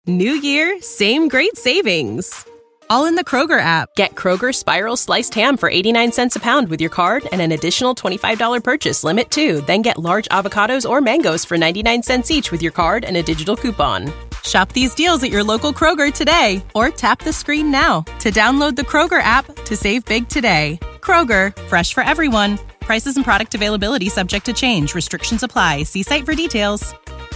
New year, same great savings. All in the Kroger app. Get Kroger Spiral Sliced Ham for 89 cents a pound with your card and an additional $25 purchase limit too. Then get large avocados or mangoes for 99 cents each with your card and a digital coupon. Shop these deals at your local Kroger today or tap the screen now to download the Kroger app to save big today. Kroger, fresh for everyone. Prices and product availability subject to change. Restrictions apply. See site for details.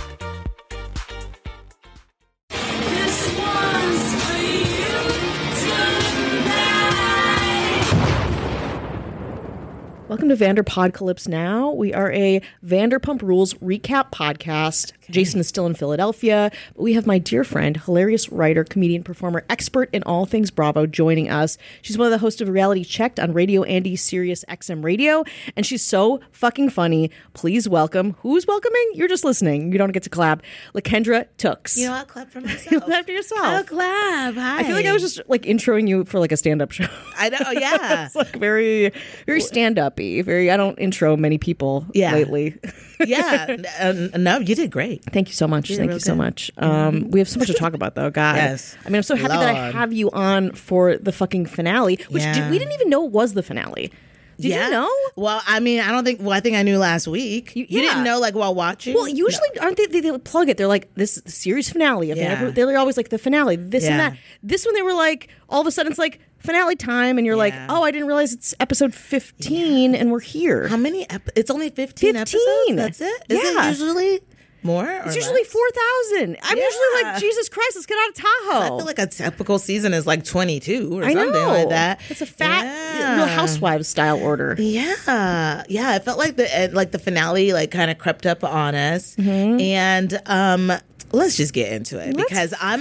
Welcome to Vanderpodcalypse Now. We are a Vanderpump Rules recap podcast. Okay. Jason is still in Philadelphia, but we have my dear friend, hilarious writer, comedian, performer, expert in all things Bravo joining us. She's one of the hosts of Reality Checked on Radio Andy Sirius XM Radio, and she's so fucking funny. Please welcome, who's welcoming? You're just listening. You don't get to clap. Lakendra Tooks. You know, I'll clap for myself. You clap for yourself. I'll clap. Hi. I feel like I was just like introing you for like a stand-up show. I know, yeah. It's like very, very stand-up. I don't intro many people lately. Yeah. No, you did great. Thank you so much. Thank you so much. We have so much to talk about, though. God. Yes. I mean, I'm so happy that I have you on for the fucking finale, which we didn't even know was the finale. Did you know? Well, I mean, I think I knew last week. You didn't know, like, while watching? Well, usually, aren't they plug it. They're like, this is the series finale. Of they're always like, the finale, this and that. This one, they were like, all of a sudden, it's like, finale time, and you're like, oh, I didn't realize it's episode 15, and we're here. How many? It's only 15 episodes? That's it? Is it usually more? It's usually 4,000. I'm usually like, Jesus Christ, let's get out of Tahoe. I feel like a typical season is like 22 or something like that. It's a fat Real Housewives style order. Yeah. Yeah. It felt like the finale like kind of crept up on us. Mm-hmm. And let's just get into it because I'm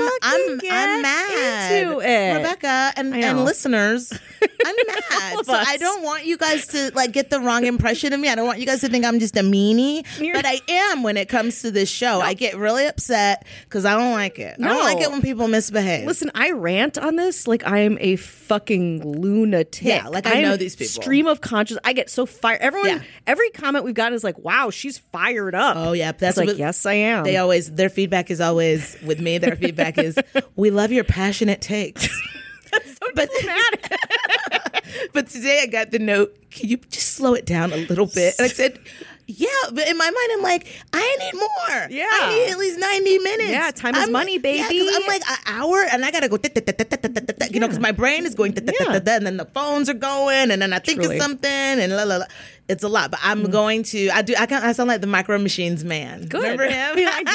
mad. Into it. Rebecca and listeners, I'm mad. So I don't want you guys to like get the wrong impression of me. I don't want you guys to think I'm just a meanie, but I am when it comes to this show. No. I get really upset because I don't like it. I don't like it when people misbehave. Listen, I rant on this like I am a fucking lunatic. Yeah, like I know these people. Stream of consciousness. I get so fired. Every comment we've gotten is like, wow, she's fired up. Oh yeah, that's like, yes, I am. Their feedback is always with me. Their feedback is, we love your passionate takes. That's so diplomatic. But today I got the note, can you just slow it down a little bit? And I said, yeah, but in my mind, I'm like, I need more. Yeah. I need at least 90 minutes. Yeah, time is money, baby. Yeah, I'm like, an hour, and I got to go, you know, because my brain is going, and then the phones are going, and then I think of something, and la, la, la. It's a lot, but I'm going to, I sound like the Micro Machines man. Good. Remember him? Yeah, I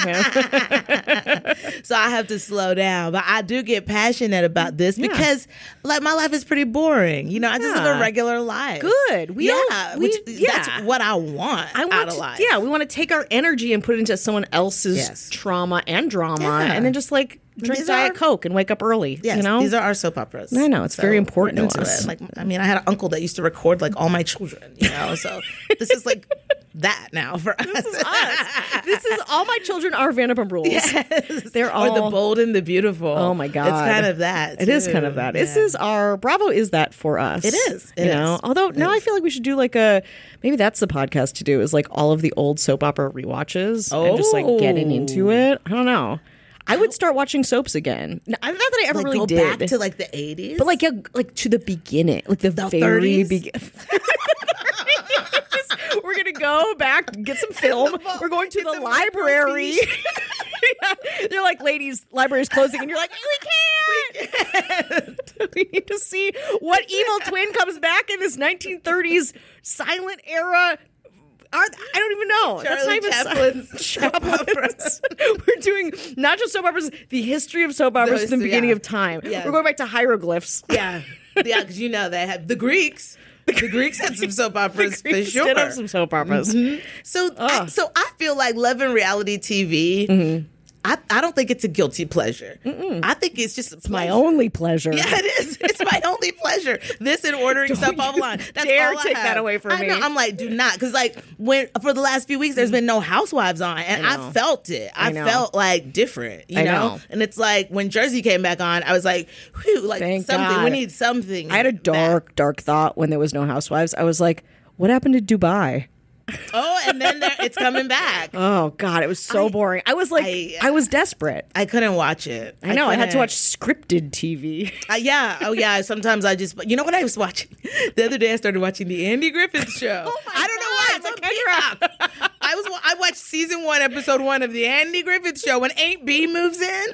do remember him. So I have to slow down, but I do get passionate about this because like my life is pretty boring. You know, I just live a regular life. Good. That's what I want out of life. Yeah, we want to take our energy and put it into someone else's trauma and drama, and then just like drink Diet Coke and wake up early. Yes, you know? These are our soap operas. I know, it's very important to us. Like, I mean, I had an uncle that used to record like all my children, you know, so this is like that now for us. This is us. This is all my children are Vanderpump Rules. Yes. They're all. Or the bold and the beautiful. Oh my God. It's kind of that. It is kind of that. Yeah. This is our, Bravo is that for us. It is. You know, although now I feel like we should do like maybe that's the podcast to do is like all of the old soap opera rewatches and just like getting into it. I don't know. I would start watching soaps again. Not that I ever really did. Go back to like the 80s? But like to the beginning. Like the very beginning. We're going to go back, get some film. We're going to the library. They're like, ladies, library's closing. And you're like, we can't. We need to see what evil twin comes back in this 1930s silent era. I don't even know. Charlie That's Chaplin's soap operas. We're doing not just soap operas, the history of soap operas from the beginning of time. Yeah. We're going back to hieroglyphs. Yeah. Yeah, because you know they have the Greeks. The Greeks had some soap operas for sure. Did have some soap operas. Mm-hmm. So I feel like Love and Reality TV. Mm-hmm. I don't think it's a guilty pleasure. Mm-mm. I think it's just it's my only pleasure. Yeah, it is. It's my only pleasure. This and ordering stuff offline. That's dare all take that away from me. I know. I'm like, do not, because like for the last few weeks, there's been no Housewives on, and I felt it. I felt like different, you know. And it's like when Jersey came back on, I was like, whew, like thank something. God. We need something. I had a dark thought when there was no Housewives. I was like, what happened to Dubai? Oh, and then it's coming back. Oh God, it was so boring. I was like, I was desperate. I couldn't watch it. I know. I had to watch scripted TV. Yeah. Oh, yeah. Sometimes I just, you know what I was watching? The other day I started watching the Andy Griffith Show. Oh my I don't know why. It's on Peacock. I watched season 1, episode 1 of the Andy Griffith Show when Aunt B moves in.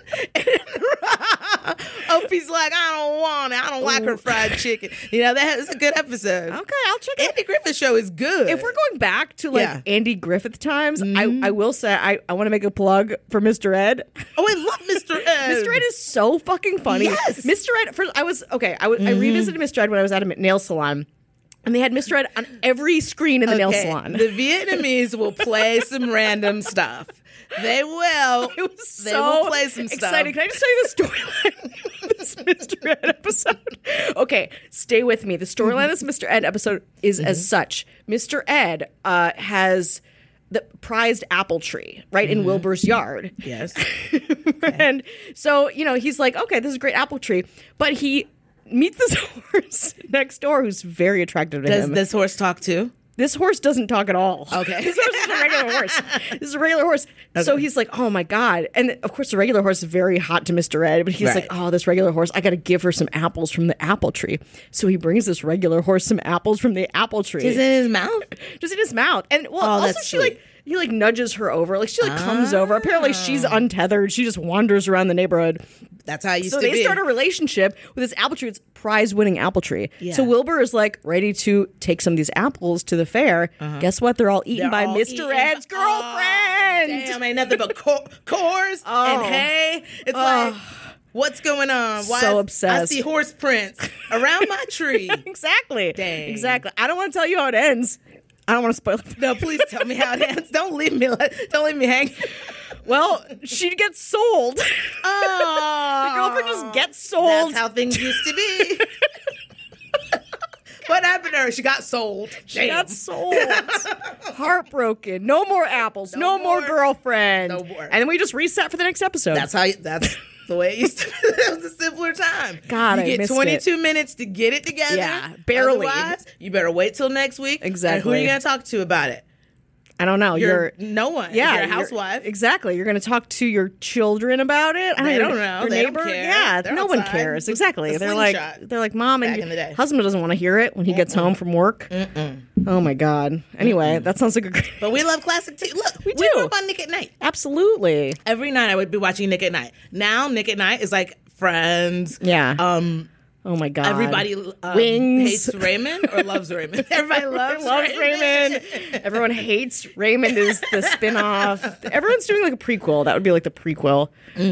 Opie's like, I don't want it. I don't like her fried chicken. You know, that is a good episode. Okay, I'll check it. Andy Griffith Show is good. If we're going back to like Andy Griffith times, I will say I want to make a plug for Mr. Ed. Oh, I love Mr. Ed. Mr. Ed is so fucking funny. Yes. Mr. Ed, first, I revisited Mr. Ed when I was at a nail salon. And they had Mr. Ed on every screen in the nail salon. The Vietnamese will play some random stuff. They will. It was they so will play some exciting. stuff. Can I just tell you the storyline of this Mr. Ed episode? Okay, stay with me. The storyline of this Mr. Ed episode is as such. Mr. Ed has the prized apple tree right in Wilbur's yard. Yes. And so, he's like, okay, this is a great apple tree. But he meets this horse next door who's very attractive to him. Does this horse talk too? This horse doesn't talk at all. Okay. This horse is a regular horse. This is a regular horse. Okay. So he's like, oh my God. And of course, the regular horse is very hot to Mr. Ed, but he's like, oh, this regular horse, I got to give her some apples from the apple tree. So he brings this regular horse some apples from the apple tree. Just in his mouth? Just in his mouth. And also he nudges her over. Like she comes over. Apparently she's untethered. She just wanders around the neighborhood. That's how it used to be. So they start a relationship with this apple tree. It's prize-winning apple tree. Yeah. So Wilbur is like ready to take some of these apples to the fair. Guess what? They're all eaten by Mr. Ed's girlfriend. Damn, ain't nothing but cores and hay. It's like, what's going on? Why so obsessed. I see horse prints around my tree. Exactly. Dang. Exactly. I don't want to tell you how it ends. I don't want to spoil it. No, please tell me how it ends. Don't leave me hanging. Well, she gets sold. Oh, the girlfriend just gets sold. That's how things used to be. What happened to her? She got sold. She got sold. Heartbroken. No more apples. No more girlfriend. No more. And then we just reset for the next episode. That's the way it used to be. It was a simpler time. God, you get 22 minutes to get it together. Yeah, barely. Otherwise, you better wait till next week. Exactly. And who are you going to talk to about it? I don't know. You're no one. Yeah, you're a housewife. Exactly. You're going to talk to your children about it. They don't know. Your They neighbor. don't care. Yeah, They're no one outside. cares. Exactly. A They're slingshot. like, Mom, and Back in the day. husband doesn't want to hear it when he gets home from work. Oh my God. Anyway, that sounds like a great. But we love classic TV. Look, we do. grew up on Nick at Night. Absolutely. Every night I would be watching Nick at Night. Now Nick at Night is like Friends. Yeah. Oh my God. Everybody Wings. hates Raymond or loves Raymond. Everybody loves Raymond. Everyone hates Raymond is the spinoff. Everyone's doing like a prequel. That would be like the prequel.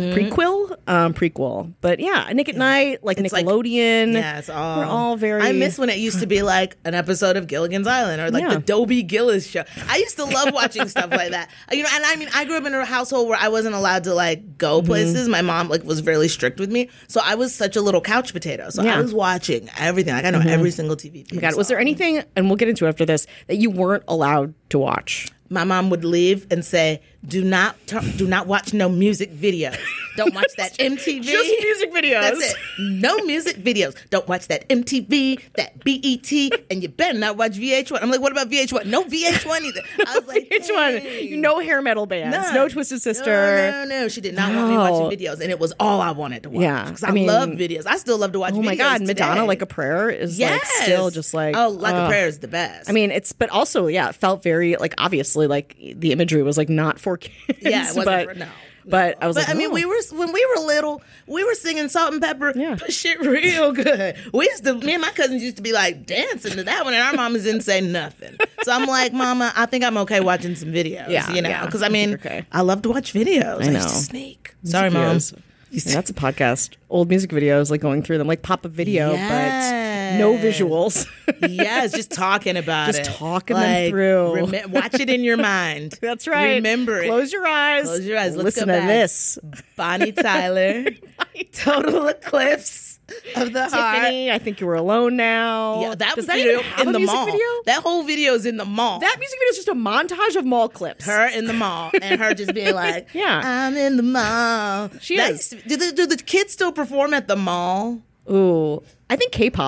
Prequel. But yeah, Nick at Night, like it's Nickelodeon. Yeah, it's all. We're all very. I miss when it used to be like an episode of Gilligan's Island or like the Dobie Gillis show. I used to love watching stuff like that. And I mean, I grew up in a household where I wasn't allowed to like go places. My mom like was really strict with me, so I was such a little couch potato. So I was watching everything. Like I know every single TV. Oh my God, was there anything? And we'll get into it after this that you weren't allowed to watch? My mom would leave and say, "Do not watch no music videos. Don't watch that MTV. Just music videos. That's it. No music videos. Don't watch that MTV, that BET, and you better not watch VH1." I'm like, "What about VH1? No VH1 either." I was like, VH1. No hair metal bands. No Twisted Sister. No. She did not want me watching videos, and it was all I wanted to watch. Yeah, because I love videos. I still love to watch. Oh my God, Madonna, Like a Prayer is like still just like Like a Prayer is the best. I mean, but also it felt very like obviously like the imagery was like not for kids. Yeah, it wasn't no. But I was when we were little, we were singing Salt and Pepper shit real good. Me and my cousins used to be like dancing to that one, and our mamas didn't say nothing. So I'm like, Mama, I think I'm okay watching some videos. Because I mean, I love to watch videos. I know. Used to sneak. Sorry, Mom. That's a podcast. Old music videos, like going through them, like pop a video, but no visuals. Yes, just talking about just talking them through. Watch it in your mind. That's right. Remember it. Close your eyes. Close your eyes. Let's listen go to back. this. Bonnie Tyler. Total Eclipse of the Heart. Tiffany, I Think You Were Alone Now. Yeah, that Does was that video even have in a the music mall. video? That whole video is in the mall. That music video is just a montage of mall clips. Her in the mall and her just being like, yeah, I'm in the mall. She is. Do the kids still perform at the mall? Ooh, I think K-pop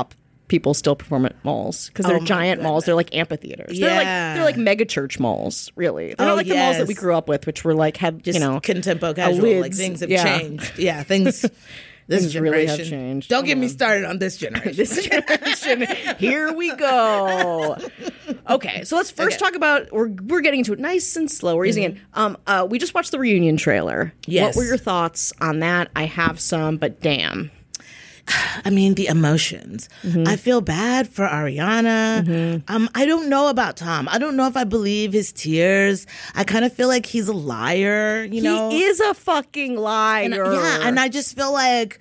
people still perform at malls because they're giant malls. They're like amphitheaters. Yeah. They're like mega church malls, really. They're not like the malls that we grew up with, which were like had just contempo casual. lids. Like things have changed. Yeah, things. This Things generation really have changed. Don't get me started on this generation. This generation. Here we go. Okay, so let's first talk about. We're getting into it nice and slow. We're easing in. We just watched the reunion trailer. Yes. What were your thoughts on that? I have some, but damn. I mean, the emotions. I feel bad for Ariana. I don't know about Tom. I don't know if I believe his tears. I kind of feel like he's a liar, you know? He is a fucking liar. And I just feel like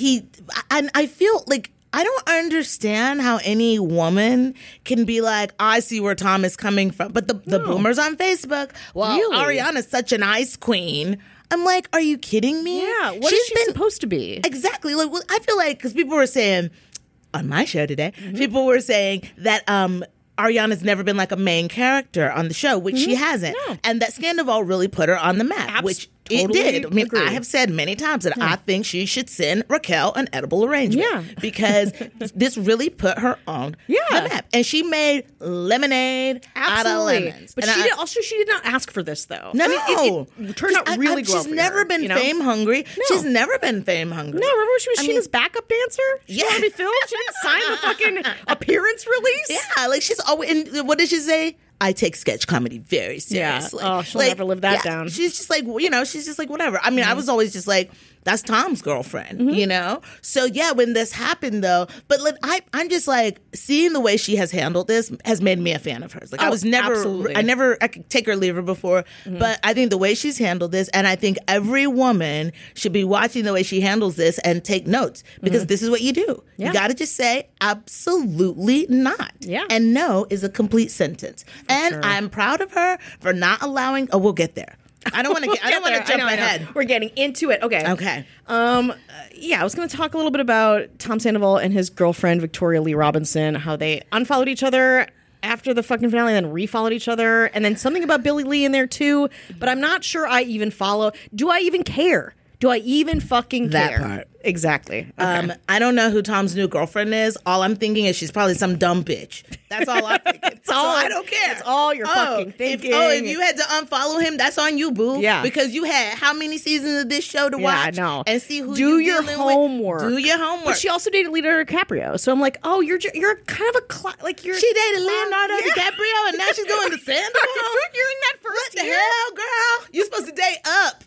I feel like I don't understand how any woman can be like, I see where Tom is coming from. But the boomers on Facebook, well, Really? Ariana's such an ice queen. I'm like, are you kidding me? Yeah, what is she supposed to be? Exactly. Like, well, I feel like, because people were saying, on my show today, people were saying that Ariana's never been like a main character on the show, which she hasn't. No. And that Scandival really put her on the map, which it did. I mean, agree. I have said many times that I think she should send Raquel an edible arrangement. Yeah. Because this really put her on the map. And she made lemonade out of lemons. But And she did not ask for this, though. No. I mean, it turned out really well She's for never her, been you know? fame hungry. No. She's never been fame hungry. No, remember when she was I mean- Sheena's backup dancer? She Yeah. wanted to be filmed. She didn't sign the fucking appearance release. Yeah, like she's always. And what did she say? I take sketch comedy very seriously. Oh, she'll never live that down. She's just like, she's just like, whatever. I mean, I was always just like, that's Tom's girlfriend, you know? So yeah, when this happened though, but like, I'm just like, seeing the way she has handled this has made me a fan of hers. Like I was never, absolutely. I could take her or leave her before, but I think the way she's handled this, and I think every woman should be watching the way she handles this and take notes, because this is what you do. Yeah. You got to just say, absolutely not. Yeah. And no is a complete sentence. And I'm proud of her for not allowing. Oh, we'll get there. I don't want to. I don't want to jump ahead. We're getting into it. Okay. Okay. Yeah, I was going to talk a little bit about Tom Sandoval and his girlfriend Victoria Lee Robinson, how they unfollowed each other after the fucking finale, and then refollowed each other, and then something about Billy Lee in there too. But I'm not sure I even follow. Do I even care? Do I even fucking That care? part. Exactly. Okay. I don't know who Tom's new girlfriend is. All I'm thinking is she's probably some dumb bitch. That's all I'm thinking. I don't care. That's all you're fucking thinking. If you had to unfollow him, that's on you, boo. Yeah. Because you had how many seasons of this show to Yeah, watch? I know. And see who Do you your dealing homework. With. Do your homework. But she also dated Leonardo DiCaprio, so I'm like, oh, you're kind of a like you're. She dated Leonardo DiCaprio, and now she's going to Sandoval. You're in that first What the year? hell, girl? You're supposed to date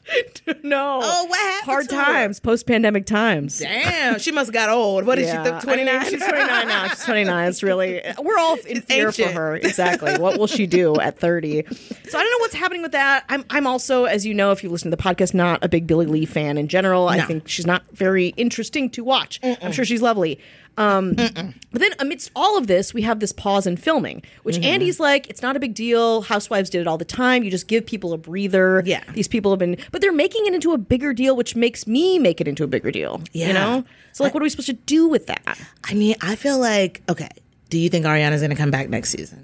up. No. Oh, what happened Hard to her? times, post-pandemic times. Damn, she must have got old. What is she, 29? She's 29 now. She's 29. It's really, we're all in fear for ancient. her. Exactly. What will she do at 30? So I don't know what's happening with that. I'm also, as you know, if you listen to the podcast, not a big Billy Lee fan in general. I think she's not very interesting to watch. I'm sure she's lovely. But then amidst all of this, we have this pause in filming, which Andy's like, it's not a big deal. Housewives did it all the time. You just give people a breather. Yeah. These people have been, but they're making it into a bigger deal, which makes me make it into a bigger deal. Yeah. You know? So like, what are we supposed to do with that? I mean, I feel like, okay, do you think Ariana's going to come back next season?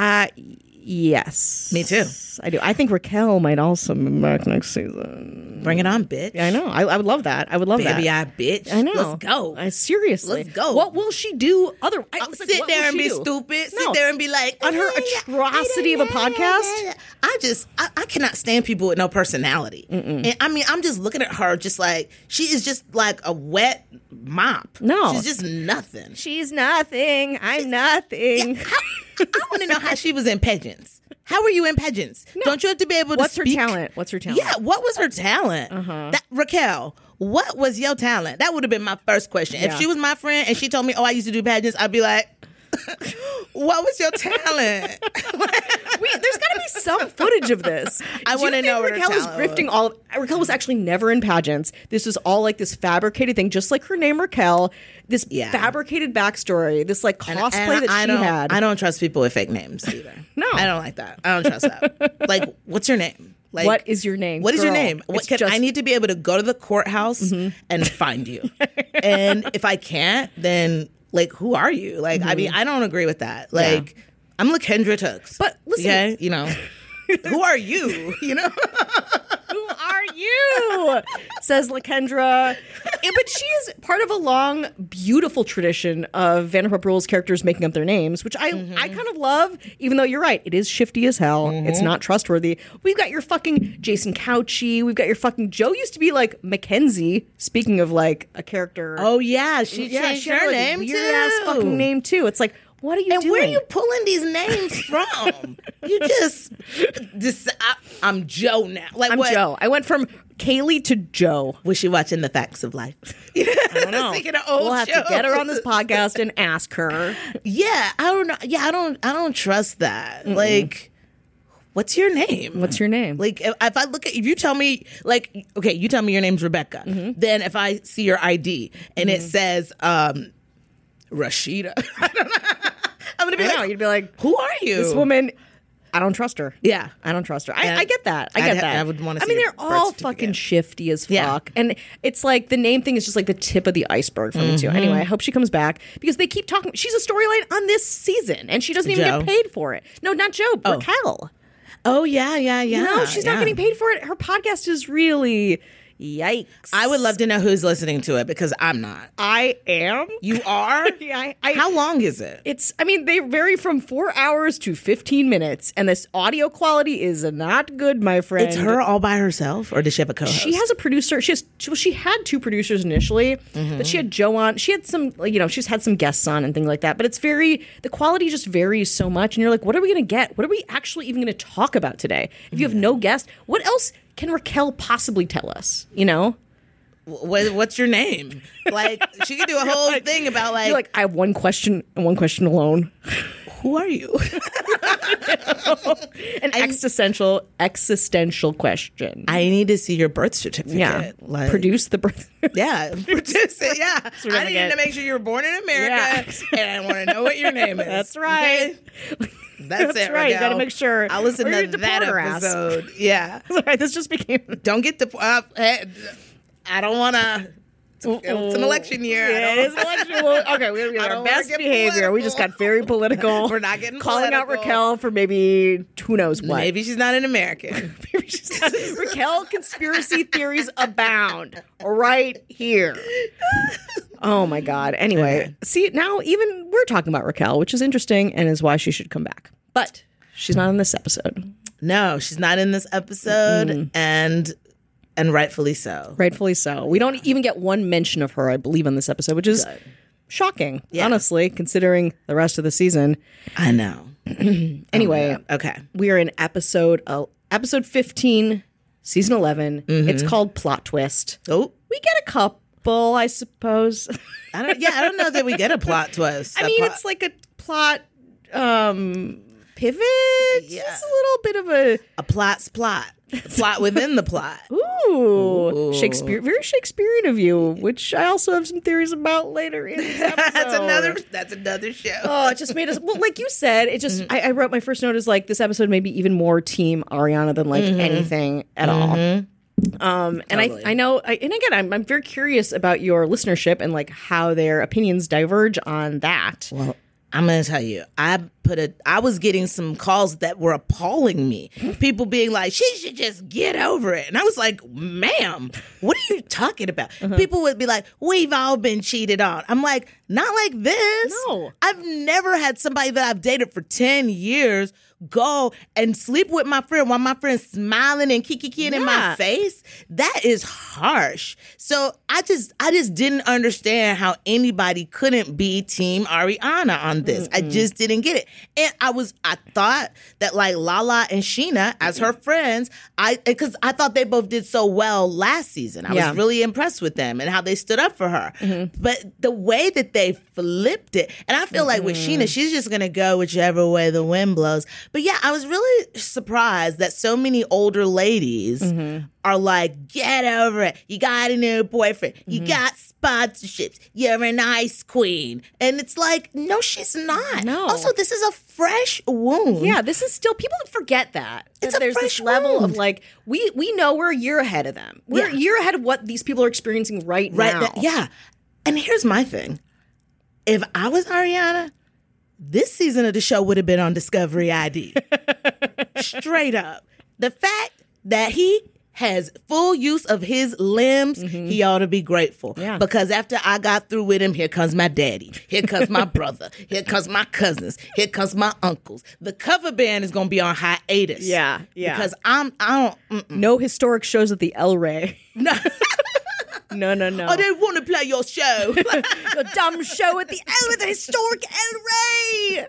Yes. Me too. I do. I think Raquel might also be back next season. Bring it on, bitch. Yeah, I know. I would love that. I would love that. Baby, bitch. I know. Let's go. Seriously. Let's go. What will she do other? Sit there and be stupid. No. Sit there and be like, On her atrocity of a podcast? I cannot stand people with no personality. And I mean, I'm just looking at her just like, she is just like a wet mop. No. She's just nothing. She's nothing. I'm nothing. I want to know how she was in pageants. How were you in pageants? Don't you have to be able to What's her speak? talent? What's her talent? Yeah, what was her talent? Raquel, what was your talent? That would have been my first question. Yeah. If she was my friend and she told me, oh, I used to do pageants, I'd be like, what was your talent? There's got to be some footage of this. I Do you wanna know think what her Raquel is talent grifting all. Raquel was actually never in pageants. This was all like this fabricated thing, just like her name Raquel. This fabricated backstory. This like cosplay that she had. I don't trust people with fake names either. No. I don't like that. I don't trust that. Like, what's your name? Like, What is your name? What is your girl? name? It's I need to be able to go to the courthouse and find you. And if I can't, then like, who are you? Like, I mean, I don't agree with that. Like, I'm LaKendra Tooks. But listen- okay, you know, who are you? You know. Who are you? Says Lakendra. But she is part of a long, beautiful tradition of Vanderpump Rules characters making up their names, which I kind of love, even though you're right, it is shifty as hell. It's not trustworthy. We've got your fucking Jason Couchy. We've got your fucking Joe used to be like Mackenzie, speaking of like a character. Oh, yeah. She changed had, her like, name, weird too. ass fucking name, too. It's like, what are you doing? And where are you pulling these names from? You just I'm Joe now. Like I'm what? Joe. I went from Kaylee to Joe. Was she watching The Facts of Life? I don't know. Speaking of old we'll have to get her on this podcast and ask her. Yeah, I don't know. Yeah, I don't trust that. Like, what's your name? What's your name? Like, if you tell me, like, okay, you tell me your name's Rebecca. Then if I see your ID and it says Rashida, I don't know. I'm gonna be like, you'd be like, who are you? This woman, I don't trust her. Yeah. I don't trust her. I get that. I get that. I would want to see mean, your they're all birth fucking certificate. shifty as fuck. Yeah. And it's like the name thing is just like the tip of the iceberg for me, too. Anyway, I hope she comes back because they keep talking. She's a storyline on this season and she doesn't even Joe? get paid for it. No, not Joe, Raquel. Oh, yeah. No, she's not getting paid for it. Her podcast is really... Yikes. I would love to know who's listening to it because I'm not. I am. You are? Yeah. How long is it? They vary from 4 hours to 15 minutes, and this audio quality is not good, my friend. It's her all by herself, or does she have a co-host? She has a producer. She had two producers initially, but she had Joe on. She had some, she's had some guests on and things like that. But the quality just varies so much, and you're like, what are we going to get? What are we actually even going to talk about today? If you have no guest, what else can Raquel possibly tell us? What's your name? Like, she could do a whole thing about like. You're like, I have one question and one question alone. Who are you? An existential question. I need to see your birth certificate. Yeah, like, produce the birth. Yeah, produce it. Yeah, I need to make sure you were born in America, and I want to know what your name is. That's right. Okay? That's it, right. You got to Raquel. make sure. I'll listen to that episode. Yeah. Sorry, this just became. Don't get the. I don't want to. It's an election year. Yeah, it is an election. Well, okay, we're going to be our best behavior. We just got very political. We're not getting calling political. out Raquel for maybe who knows what. Maybe she's not an American. Maybe she's not. Raquel conspiracy theories abound right here. Oh my God. Anyway, see, now even we're talking about Raquel, which is interesting and is why she should come back. But she's not in this episode. No, she's not in this episode, and rightfully so. Rightfully so. We don't even get one mention of her, I believe, in this episode, which is shocking, honestly, considering the rest of the season. I know. Anyway, okay, we are in episode 15, season 11. It's called Plot Twist. Oh, we get a couple, I suppose. I don't know that we get a plot twist. It's like a plot pivot. Yeah. It's a little bit of a plot's plot. Plot within the plot. Ooh. Shakespeare, very Shakespearean of you, which I also have some theories about later in this episode. That's another show. Oh, it just made us, well, like you said, it just, I wrote my first note as like, this episode may be even more team Ariana than like anything at all. And totally. I know, and again, I'm very curious about your listenership and like how their opinions diverge on that. Well, I'm going to tell you, I was getting some calls that were appalling me. People being like, she should just get over it. And I was like, ma'am, what are you talking about? People would be like, we've all been cheated on. I'm like, not like this. No. I've never had somebody that I've dated for 10 years go and sleep with my friend while my friend's smiling and kikiing in my face. That is harsh. So I just didn't understand how anybody couldn't be Team Ariana on this. I just didn't get it. And I thought that like Lala and Sheena as her friends, because I thought they both did so well last season. I was really impressed with them and how they stood up for her. But the way that they flipped it, and I feel like with Sheena, she's just going to go whichever way the wind blows. But yeah, I was really surprised that so many older ladies are like, get over it. You got a new boyfriend. You got sponsorships. You're an ice queen. And it's like, no, she's not. No. Also, this is a fresh wound. Yeah, this is still, people forget that. It's a there's fresh this level wound. of like, we know we're a year ahead of them. We're a year ahead of what these people are experiencing right now. Yeah. And here's my thing. If I was Ariana, this season of the show would have been on Discovery ID. Straight up. The fact that he has full use of his limbs, he ought to be grateful. Yeah. Because after I got through with him, here comes my daddy. Here comes my brother. Here comes my cousins. Here comes my uncles. The cover band is going to be on hiatus. Yeah. Because I don't. No historic shows at the El Rey. No. No. I don't want to play your show. Your dumb show at the historic El Rey.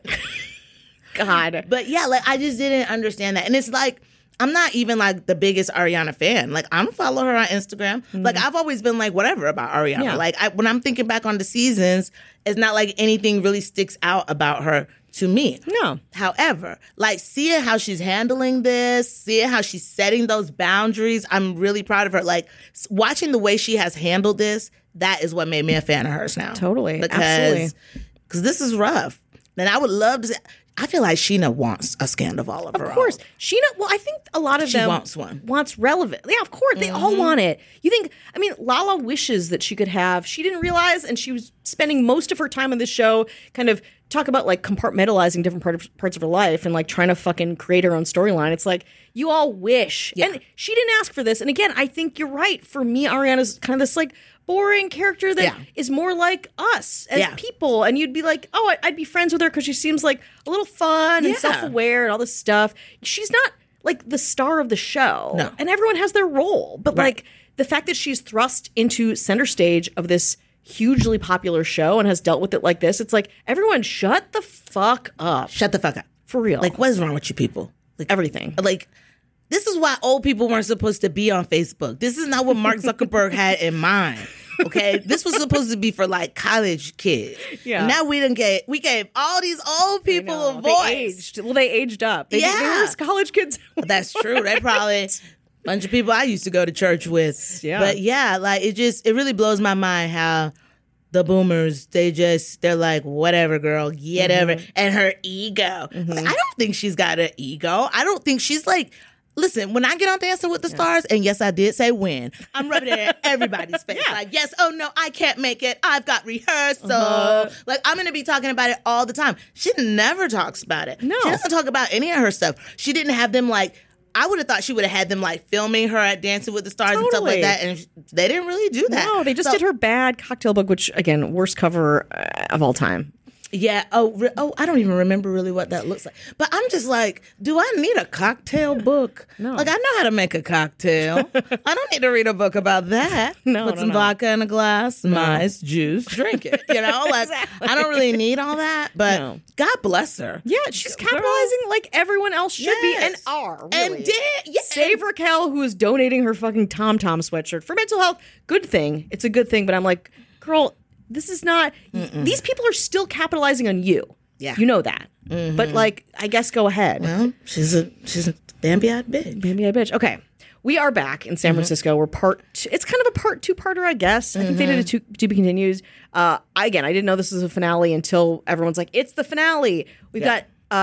God. But yeah, like I just didn't understand that. And it's like, I'm not even like the biggest Ariana fan. Like I don't follow her on Instagram. Like I've always been like whatever about Ariana. Yeah. Like when I'm thinking back on the seasons, it's not like anything really sticks out about her to me. No. However, like seeing how she's handling this, seeing how she's setting those boundaries, I'm really proud of her. Like watching the way she has handled this, that is what made me a fan of hers now. Totally. Absolutely. Because this is rough. And I would love to. I feel like Sheena wants a Scandival of her own. Of course. Sheena, well, I think a lot of She them wants one. Wants relevant. Yeah, of course. They all want it. You think, I mean, Lala wishes that she could have, she didn't realize, and she was spending most of her time on this show kind of talk about like compartmentalizing different parts of her life and like trying to fucking create her own storyline. It's like, you all wish. Yeah. And she didn't ask for this. And again, I think you're right. For me, Ariana's kind of this like boring character that is more like us as people. And you'd be like, oh, I'd be friends with her because she seems like a little fun and self-aware and all this stuff. She's not like the star of the show. No. And everyone has their role. But like the fact that she's thrust into center stage of this hugely popular show and has dealt with it like this, it's like, everyone shut the fuck up. Shut the fuck up. For real. Like, what is wrong with you people? Like everything. Like, this is why old people weren't supposed to be on Facebook. This is not what Mark Zuckerberg had in mind. Okay, this was supposed to be for like college kids. Yeah. Now we gave all these old people a voice. They aged up. They were college kids. That's true. They probably bunch of people I used to go to church with. Yeah. But yeah, like it really blows my mind how the boomers, they're like, whatever, girl, whatever. And her ego. Like, I don't think she's got an ego. I don't think she's like, listen, when I get on Dancing with the Stars, and yes, I did say when, I'm rubbing it in everybody's face. Like, yes, oh no, I can't make it. I've got rehearsal. Like, I'm going to be talking about it all the time. She never talks about it. No. She doesn't talk about any of her stuff. She didn't have them like, I would have thought she would have had them like filming her at Dancing with the Stars and stuff like that. And they didn't really do that. No, they just did her bad cocktail book, which again, worst cover of all time. Yeah. Oh, I don't even remember really what that looks like. But I'm just like, do I need a cocktail book? No. Like, I know how to make a cocktail. I don't need to read a book about that. Put some vodka in a glass, nice juice, drink it. You know, like, I don't really need all that. But God bless her. Yeah, she's capitalizing like everyone else should be and are. Really. And save Raquel, who is donating her fucking Tom Tom sweatshirt for mental health. Good thing. It's a good thing. But I'm like, girl, this is not. These people are still capitalizing on you. Yeah, you know that. But like, I guess go ahead. Well, she's a Bambi-eyed bitch. Bambi-eyed bitch. Okay, we are back in San Francisco. We're it's kind of a part two-parter, I guess. I think they did a to be continued. Again, I didn't know this was a finale until everyone's like, it's the finale. We've got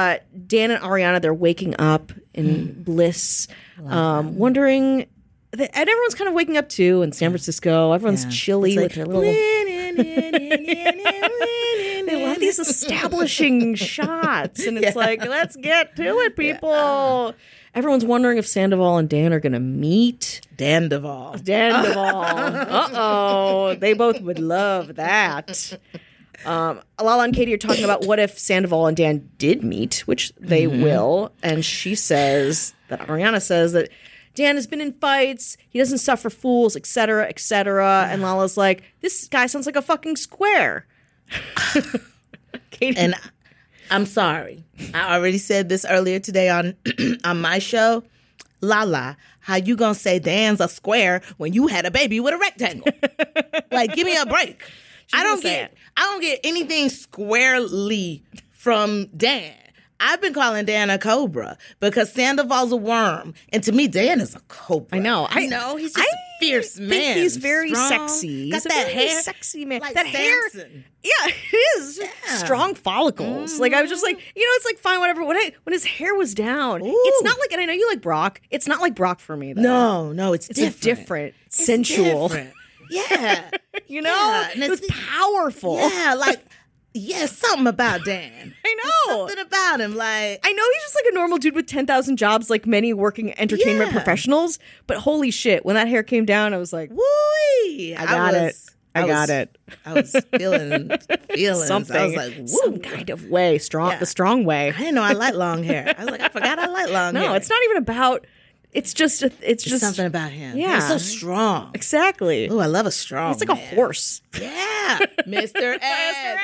Dan and Ariana. They're waking up in bliss, wondering. And everyone's kind of waking up too in San Francisco. Everyone's chilly with their little. They love these establishing shots, and it's like, let's get to it, people. Yeah. Everyone's wondering if Sandoval and Dan are going to meet. Dandoval. Uh-oh. They both would love that. Lala and Katie are talking about what if Sandoval and Dan did meet, which they will. And Ariana says that Dan has been in fights. He doesn't suffer fools, et cetera, et cetera. And Lala's like, this guy sounds like a fucking square. Katie. And I'm sorry. I already said this earlier today on on my show. Lala, how you gonna say Dan's a square when you had a baby with a rectangle? Like, give me a break. I don't get anything squarely from Dan. I've been calling Dan a cobra because Sandoval's a worm. And to me, Dan is a cobra. I know. He's just a fierce man. I think he's very strong, sexy. Got that hair. Sexy man. Like that Samson. Hair. Yeah, it is. Yeah. Strong follicles. Like, I was just like, it's like, fine, whatever. When his hair was down, it's not like, and I know you like Brock. It's not like Brock for me, though. No, it's different. A different, sensual. Different. Yeah. And it was powerful. Yeah, like, Yeah, something about Dan. I know. There's something about him. Like, I know he's just like a normal dude with 10,000 jobs, like many working entertainment professionals. But holy shit, when that hair came down, I was like, woo! I got it. I was feeling something. I was like, woo. Some kind of way, the strong way. I didn't know I liked long hair. I was like, I forgot I like long hair. No, it's not even about. It's just something about him. Yeah, he's so strong. Exactly. Oh, I love a strong. He's like a horse. Yeah, Mr. Ed.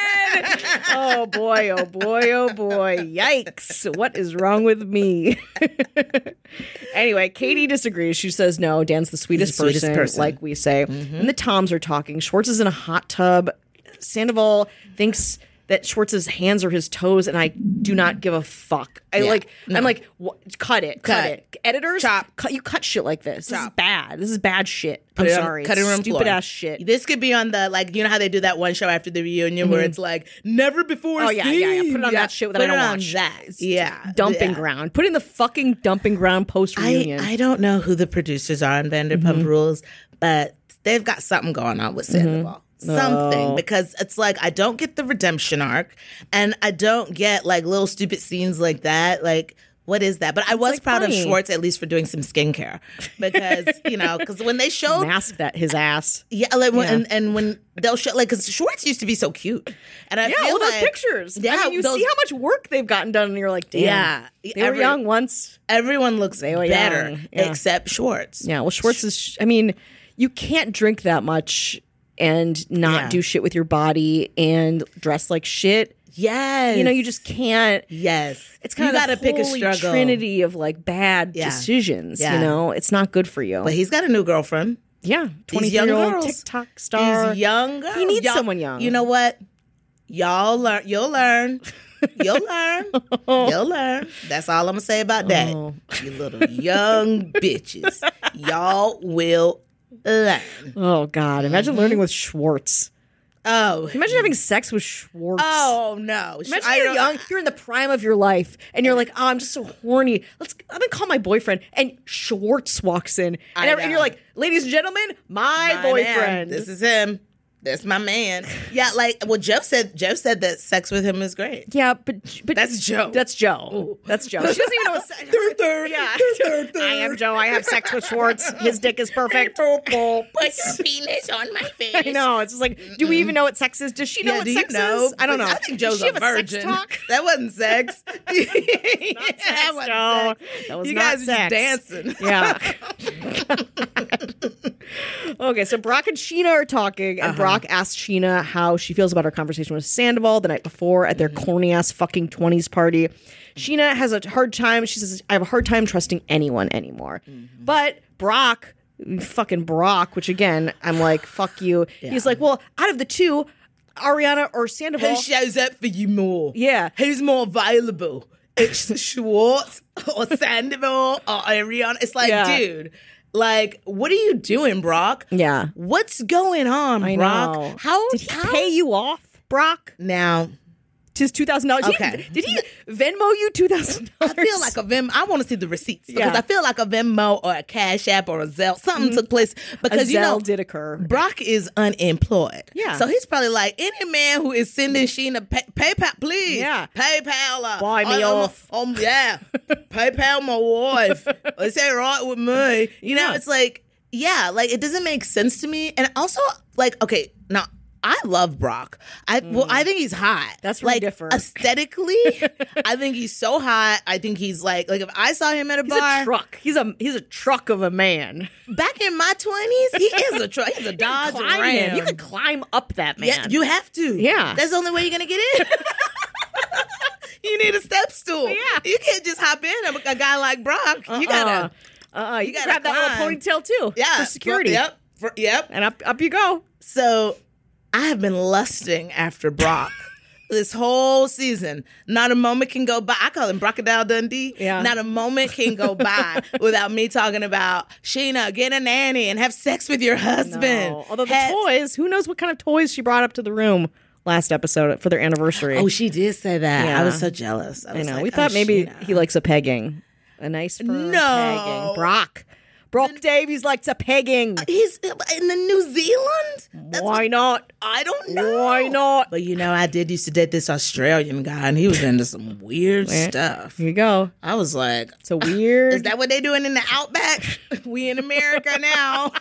Oh boy! Oh boy! Oh boy! Yikes! What is wrong with me? Anyway, Katie disagrees. She says no. Dan's the sweetest person, like we say. Mm-hmm. And the Toms are talking. Schwartz is in a hot tub. Sandoval thinks that Schwartz's hands are his toes, and I do not give a fuck. I'm like, cut it. Editors, you cut shit like this. This is bad. This is bad shit. I'm sorry. Cutting room stupid ass shit. This could be on the, like, you know how they do that one show after the reunion where it's like, never before seen. Yeah. Put it on that shit that I don't watch. Yeah. Dumping ground. Put in the fucking dumping ground post-reunion. I don't know who the producers are on Vanderpump Rules, but they've got something going on with Sandoval. Something, because it's like, I don't get the redemption arc, and I don't get like little stupid scenes like that. Like, what is that? But I was proud of Schwartz, at least for doing some skincare, because because when they showed his ass, and when they'll show, like, because Schwartz used to be so cute, and I feel those pictures. Yeah, I mean, you see how much work they've gotten done, and you're like, damn, they were young once. Everyone looks better except Schwartz. Yeah, well, Schwartz is. I mean, you can't drink that much and not do shit with your body and dress like shit. Yes. You just can't. Yes. It's kind of gotta pick a struggle. trinity of like bad decisions. Yeah. It's not good for you. But he's got a new girlfriend. Yeah. 23-year-old TikTok star. These young girls. He needs someone young. You know what? You'll learn. You'll learn. You'll learn. That's all I'm going to say about that. You little young bitches. Y'all will learn. Oh, God. Imagine learning with Schwartz. Oh. Imagine having sex with Schwartz. Oh, no. Imagine you're young, you're in the prime of your life, and you're like, oh, I'm just so horny. I'm going to call my boyfriend. And Schwartz walks in. And you're like, ladies and gentlemen, my boyfriend. Man. This is him. That's my man. Yeah, like, well, Joe said that sex with him is great. Yeah, but that's Joe. That's Joe. Ooh. That's Joe. She doesn't even know what third. Yeah. I am Joe. I have sex with Schwartz. His dick is perfect. Put your penis on my face. I know. It's just like, do we even know what sex is? Does she know what sex is? I don't know. I think Joe's a virgin. Sex talk? That wasn't sex. Not sex, Joe. That was you not guys sex. Just dancing. Yeah. Okay, so Brock and Sheena are talking, and Brock asks Sheena how she feels about her conversation with Sandoval the night before at their corny ass fucking 20s party. Sheena has a hard time. She says, I have a hard time trusting anyone anymore. But Brock, which again, I'm like, fuck you. Yeah. He's like, well, out of the two, Ariana or Sandoval. Who shows up for you more? Yeah. Who's more available? It's Schwartz or Sandoval or Ariana. It's like, dude. Like, what are you doing, Brock? Yeah. What's going on, Brock? Know. Did he pay you off, Brock? Now, his $2,000. Okay. Did he Venmo you $2,000? I feel like a Venmo. I want to see the receipts because I feel like a Venmo or a Cash App or a Zelle, something took place because a Zelle did occur. Brock is unemployed. Yeah. So he's probably like, any man who is sending Sheena PayPal, please. Yeah. PayPal. Buy me off. Yeah. PayPal my wife. Is that right with me? You know, it's like, yeah, like it doesn't make sense to me. And also, like, okay, now I love Brock. I think he's hot. That's really different. Aesthetically, I think he's so hot. I think he's like if I saw him at a bar. He's a truck. He's a truck of a man. Back in my 20s, he is a truck. He's a Dodge Ram. You could climb up that man. Yeah, you have to. Yeah. That's the only way you're going to get in. You need a step stool. Yeah. You can't just hop in a guy like Brock. You gotta. You gotta grab that little ponytail too. Yeah. For security. Yep. And up you go. So I have been lusting after Brock this whole season. Not a moment can go by. I call him Brocadile Dundee. Yeah. Not a moment can go by without me talking about Sheena, get a nanny and have sex with your husband. No. Although the toys, who knows what kind of toys she brought up to the room last episode for their anniversary. Oh, she did say that. Yeah. I was so jealous. I know. Like, we thought maybe Sheena. he likes a pegging. A nice firm pegging. Brock Davies likes a pegging. He's in the New Zealand? Why not? I don't know. Why not? But I did used to date this Australian guy, and he was into some weird stuff. Here you go. I was like, so weird. Is that what they doing in the Outback? We in America now.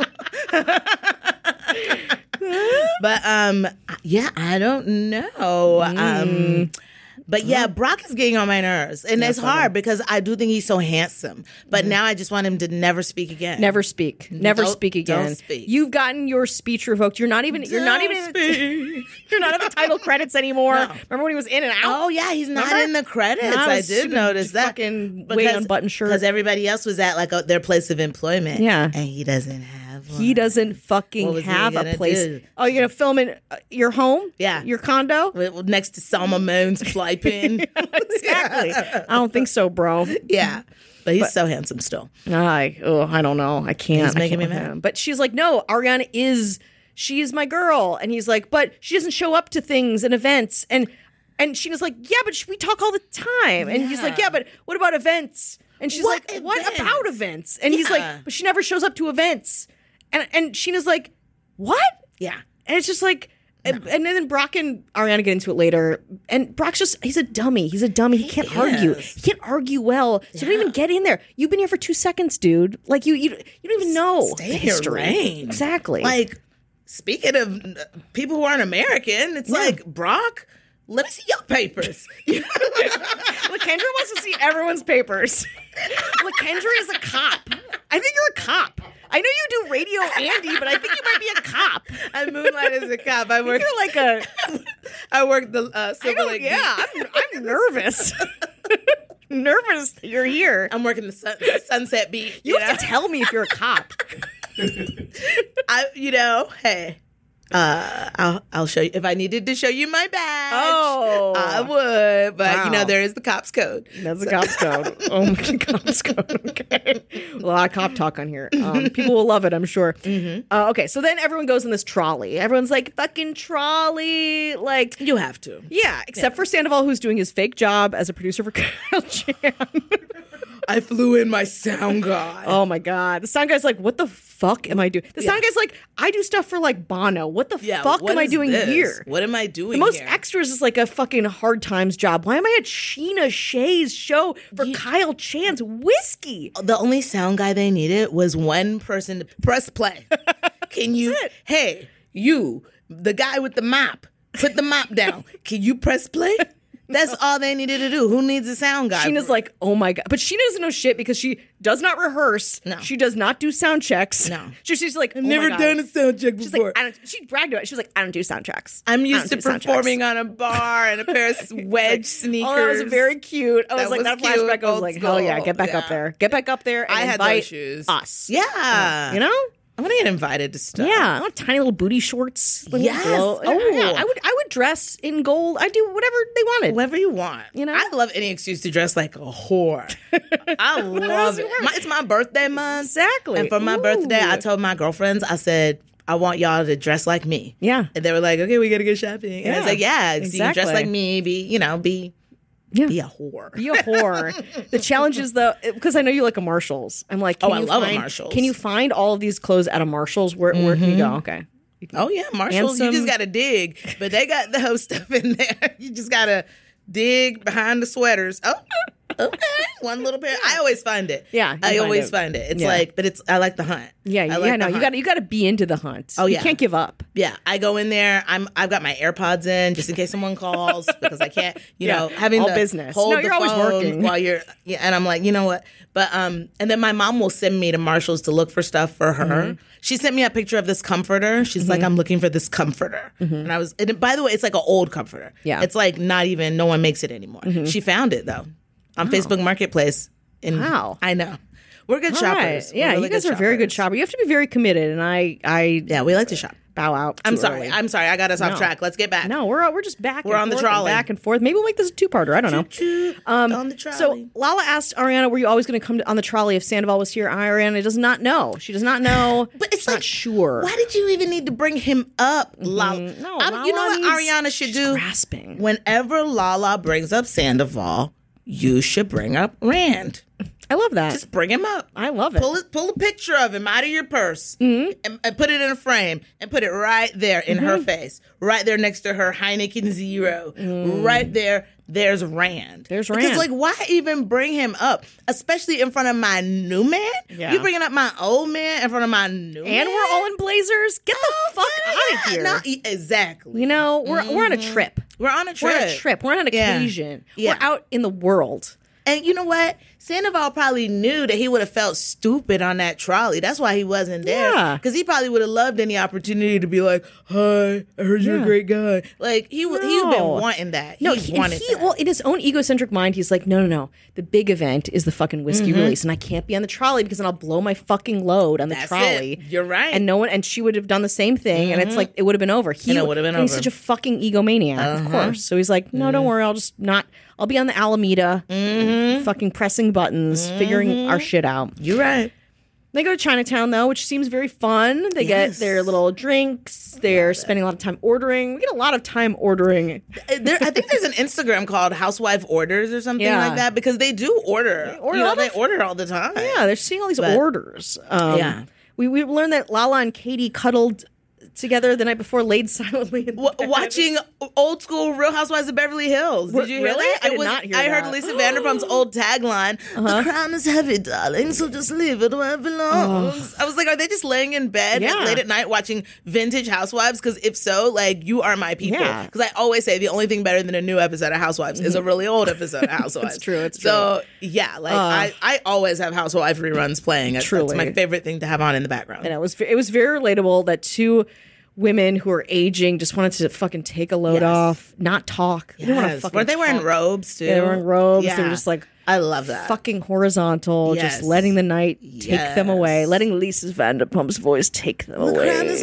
But I don't know. But yeah, Brock is getting on my nerves. And it's hard because I do think he's so handsome. But now I just want him to never speak again. Never speak. Never speak again. Don't speak. You've gotten your speech revoked. You're not even in the title credits anymore. No. Remember when he was in and out? Oh yeah, he's not in the credits. I did notice that. Fucking way unbuttoned shirt. Because everybody else was at like their place of employment. Yeah. And he doesn't have one. He doesn't fucking have a place. Do? Oh, you're going to film in your home? Yeah. Your condo? Next to Salma Moon's playpen. Exactly. I don't think so, bro. Yeah. But he's so handsome still. I don't know. I can't. He's making me mad. But she's like, no, Ariana she is my girl. And he's like, but she doesn't show up to things and events. And Sheena's like, yeah, but we talk all the time. And he's like, yeah, but what about events? And she's like, events? What about events? And he's like, but she never shows up to events. And Sheena's like, what? Yeah. And it's just like, and then Brock and Ariana get into it later. And Brock's he's a dummy. He's a dummy. He can't argue. He can't argue well. So don't even get in there. You've been here for 2 seconds, dude. Like, you don't even know Stay the in your history. lane. Exactly. Like, speaking of people who aren't American, it's like, Brock, let me see your papers. LaKendra wants to see everyone's papers. LaKendra is a cop. I think you're a cop. I know you do Radio Andy, but I think you might be a cop. I moonlight as a cop. You're like a... I work the Silver Lake. Yeah, I'm nervous. Nervous that you're here. I'm working the Sunset Beat. You have to tell me if you're a cop. Hey. I'll show you if I needed to show you my badge. Oh, I would, but there is the cops code. That's the cops code. Oh my God, cops code. Okay, a lot of cop talk on here. People will love it, I'm sure. Mm-hmm. Okay, so then everyone goes in this trolley. Everyone's like, "Fucking trolley!" Like you have to, yeah. Except for Sandoval, who's doing his fake job as a producer for Kyle Chan. I flew in my sound guy. Oh my God. The sound guy's like, what the fuck am I doing? The sound guy's like, I do stuff for like Bono. What the fuck am I doing here? What am I doing The most here? extras is like a fucking Hard Times job. Why am I at Sheena Shea's show for Kyle Chan's whiskey? The only sound guy they needed was one person to press play. Can you, hey, you, the guy with the mop, put the mop down. Can you press play? That's all they needed to do. Who needs a sound guy? Sheena's like, oh my God. But Sheena doesn't know shit because she does not rehearse. No. She does not do sound checks. No. She's like, I've never done a sound check before. She's like, she bragged about it. She was like, I don't do sound checks. I'm used to performing on a bar in a pair of wedge sneakers. Oh, that was very cute. I was like, that cute. flashback. I was like, hell yeah, get back up there. Get back up there and I had those shoes. Us. Yeah. You know? I want to get invited to stuff. Yeah, I want tiny little booty shorts. Yes. Oh, yeah. I would dress in gold. I do whatever they wanted. Whatever you want. You know, I love any excuse to dress like a whore. I love it. It's my birthday month. Exactly. And for my birthday, I told my girlfriends, I said, I want y'all to dress like me. Yeah. And they were like, okay, we got to go shopping. And I was like, yeah, exactly. So you can dress like me, be a whore. Be a whore. The challenge is because I know you like a Marshalls. I'm like, I love a Marshalls. Can you find all of these clothes at a Marshalls? Where can you go? Okay. Oh yeah, Marshalls. You just gotta dig, but they got the whole stuff in there. You just gotta dig behind the sweaters. Oh, okay, one little pair. I always find it. Yeah, I always find it. It's like, but I like the hunt. Yeah, you got to be into the hunt. Oh yeah, you can't give up. Yeah, I go in there. I've got my AirPods in just in case someone calls because I can't. Having all the business. Hold no, you're the always phone working while you're. Yeah, and I'm like, you know what? But and then my mom will send me to Marshalls to look for stuff for her. Mm-hmm. She sent me a picture of this comforter. She's like, I'm looking for this comforter, and and by the way, it's like an old comforter. Yeah, it's like not even no one makes it anymore. She found it though on Facebook Marketplace. Wow, I know. We're good shoppers. Right. Yeah, really you guys are very good shoppers. You have to be very committed, and we like to shop. Bow out. I'm sorry. I got us off track. Let's get back. No, we're just back. We're on the trolley, back and forth. Maybe we'll make this a two-parter. I don't know. On the trolley. So Lala asked Ariana, "Were you always going to come on the trolley if Sandoval was here?" Ariana does not know. She does not know. But it's not sure. Why did you even need to bring him up, Lala? No, Lala, you know what Ariana should do? Grasping. Whenever Lala brings up Sandoval, you should bring up Rand. I love that. Just bring him up. I love it. Pull a picture of him out of your purse and put it in a frame and put it right there in her face, right there next to her Heineken Zero, right there. There's Rand. There's Rand. Because, like, why even bring him up, especially in front of my new man? Yeah. You bringing up my old man in front of my new man? And we're all in blazers. Get the fuck out of here. No, exactly. You know, we're on a trip. We're on a trip. We're on a trip. We're on an occasion. Yeah. We're out in the world. And you know what? Sandoval probably knew that he would have felt stupid on that trolley. That's why he wasn't there. Yeah. Because he probably would have loved any opportunity to be like, hi, I heard you're a great guy. Like, he'd been wanting that. No, he wanted that. Well, in his own egocentric mind, he's like, no. The big event is the fucking whiskey release, and I can't be on the trolley because then I'll blow my fucking load on the trolley. It. You're right. And she would have done the same thing, and it's like, it would have been over. It would have been over. He's such a fucking egomaniac, of course. So he's like, no, don't worry, I'll be on the Alameda, fucking pressing buttons, figuring our shit out. You're right. They go to Chinatown, though, which seems very fun. They get their little drinks. They're spending a lot of time ordering. We get a lot of time ordering. I think there's an Instagram called Housewife Orders or something like that, because they do order. They order all the time. Yeah, they're seeing all these orders. We learned that Lala and Katie cuddled together the night before, laid silently in bed. Watching old school Real Housewives of Beverly Hills. Did you hear really? that? I did not hear that. I heard Lisa Vanderpump's old tagline, the crown is heavy, darling, so just leave it where it belongs. I was like, are they just laying in bed late at night watching vintage Housewives? Because if so, like, you are my people. Because I always say the only thing better than a new episode of Housewives is a really old episode of Housewives. It's true. So, yeah, like, I always have Housewife reruns playing. That's my favorite thing to have on in the background. And it was very relatable that two women who are aging just wanted to fucking take a load off, not talk. They didn't want to fucking Weren't they wearing talk. robes too? Yeah, they were wearing robes. Yeah. They were just like, I love that. Fucking horizontal, just letting the night take them away, letting Lisa Vanderpump's voice take them away. The crown is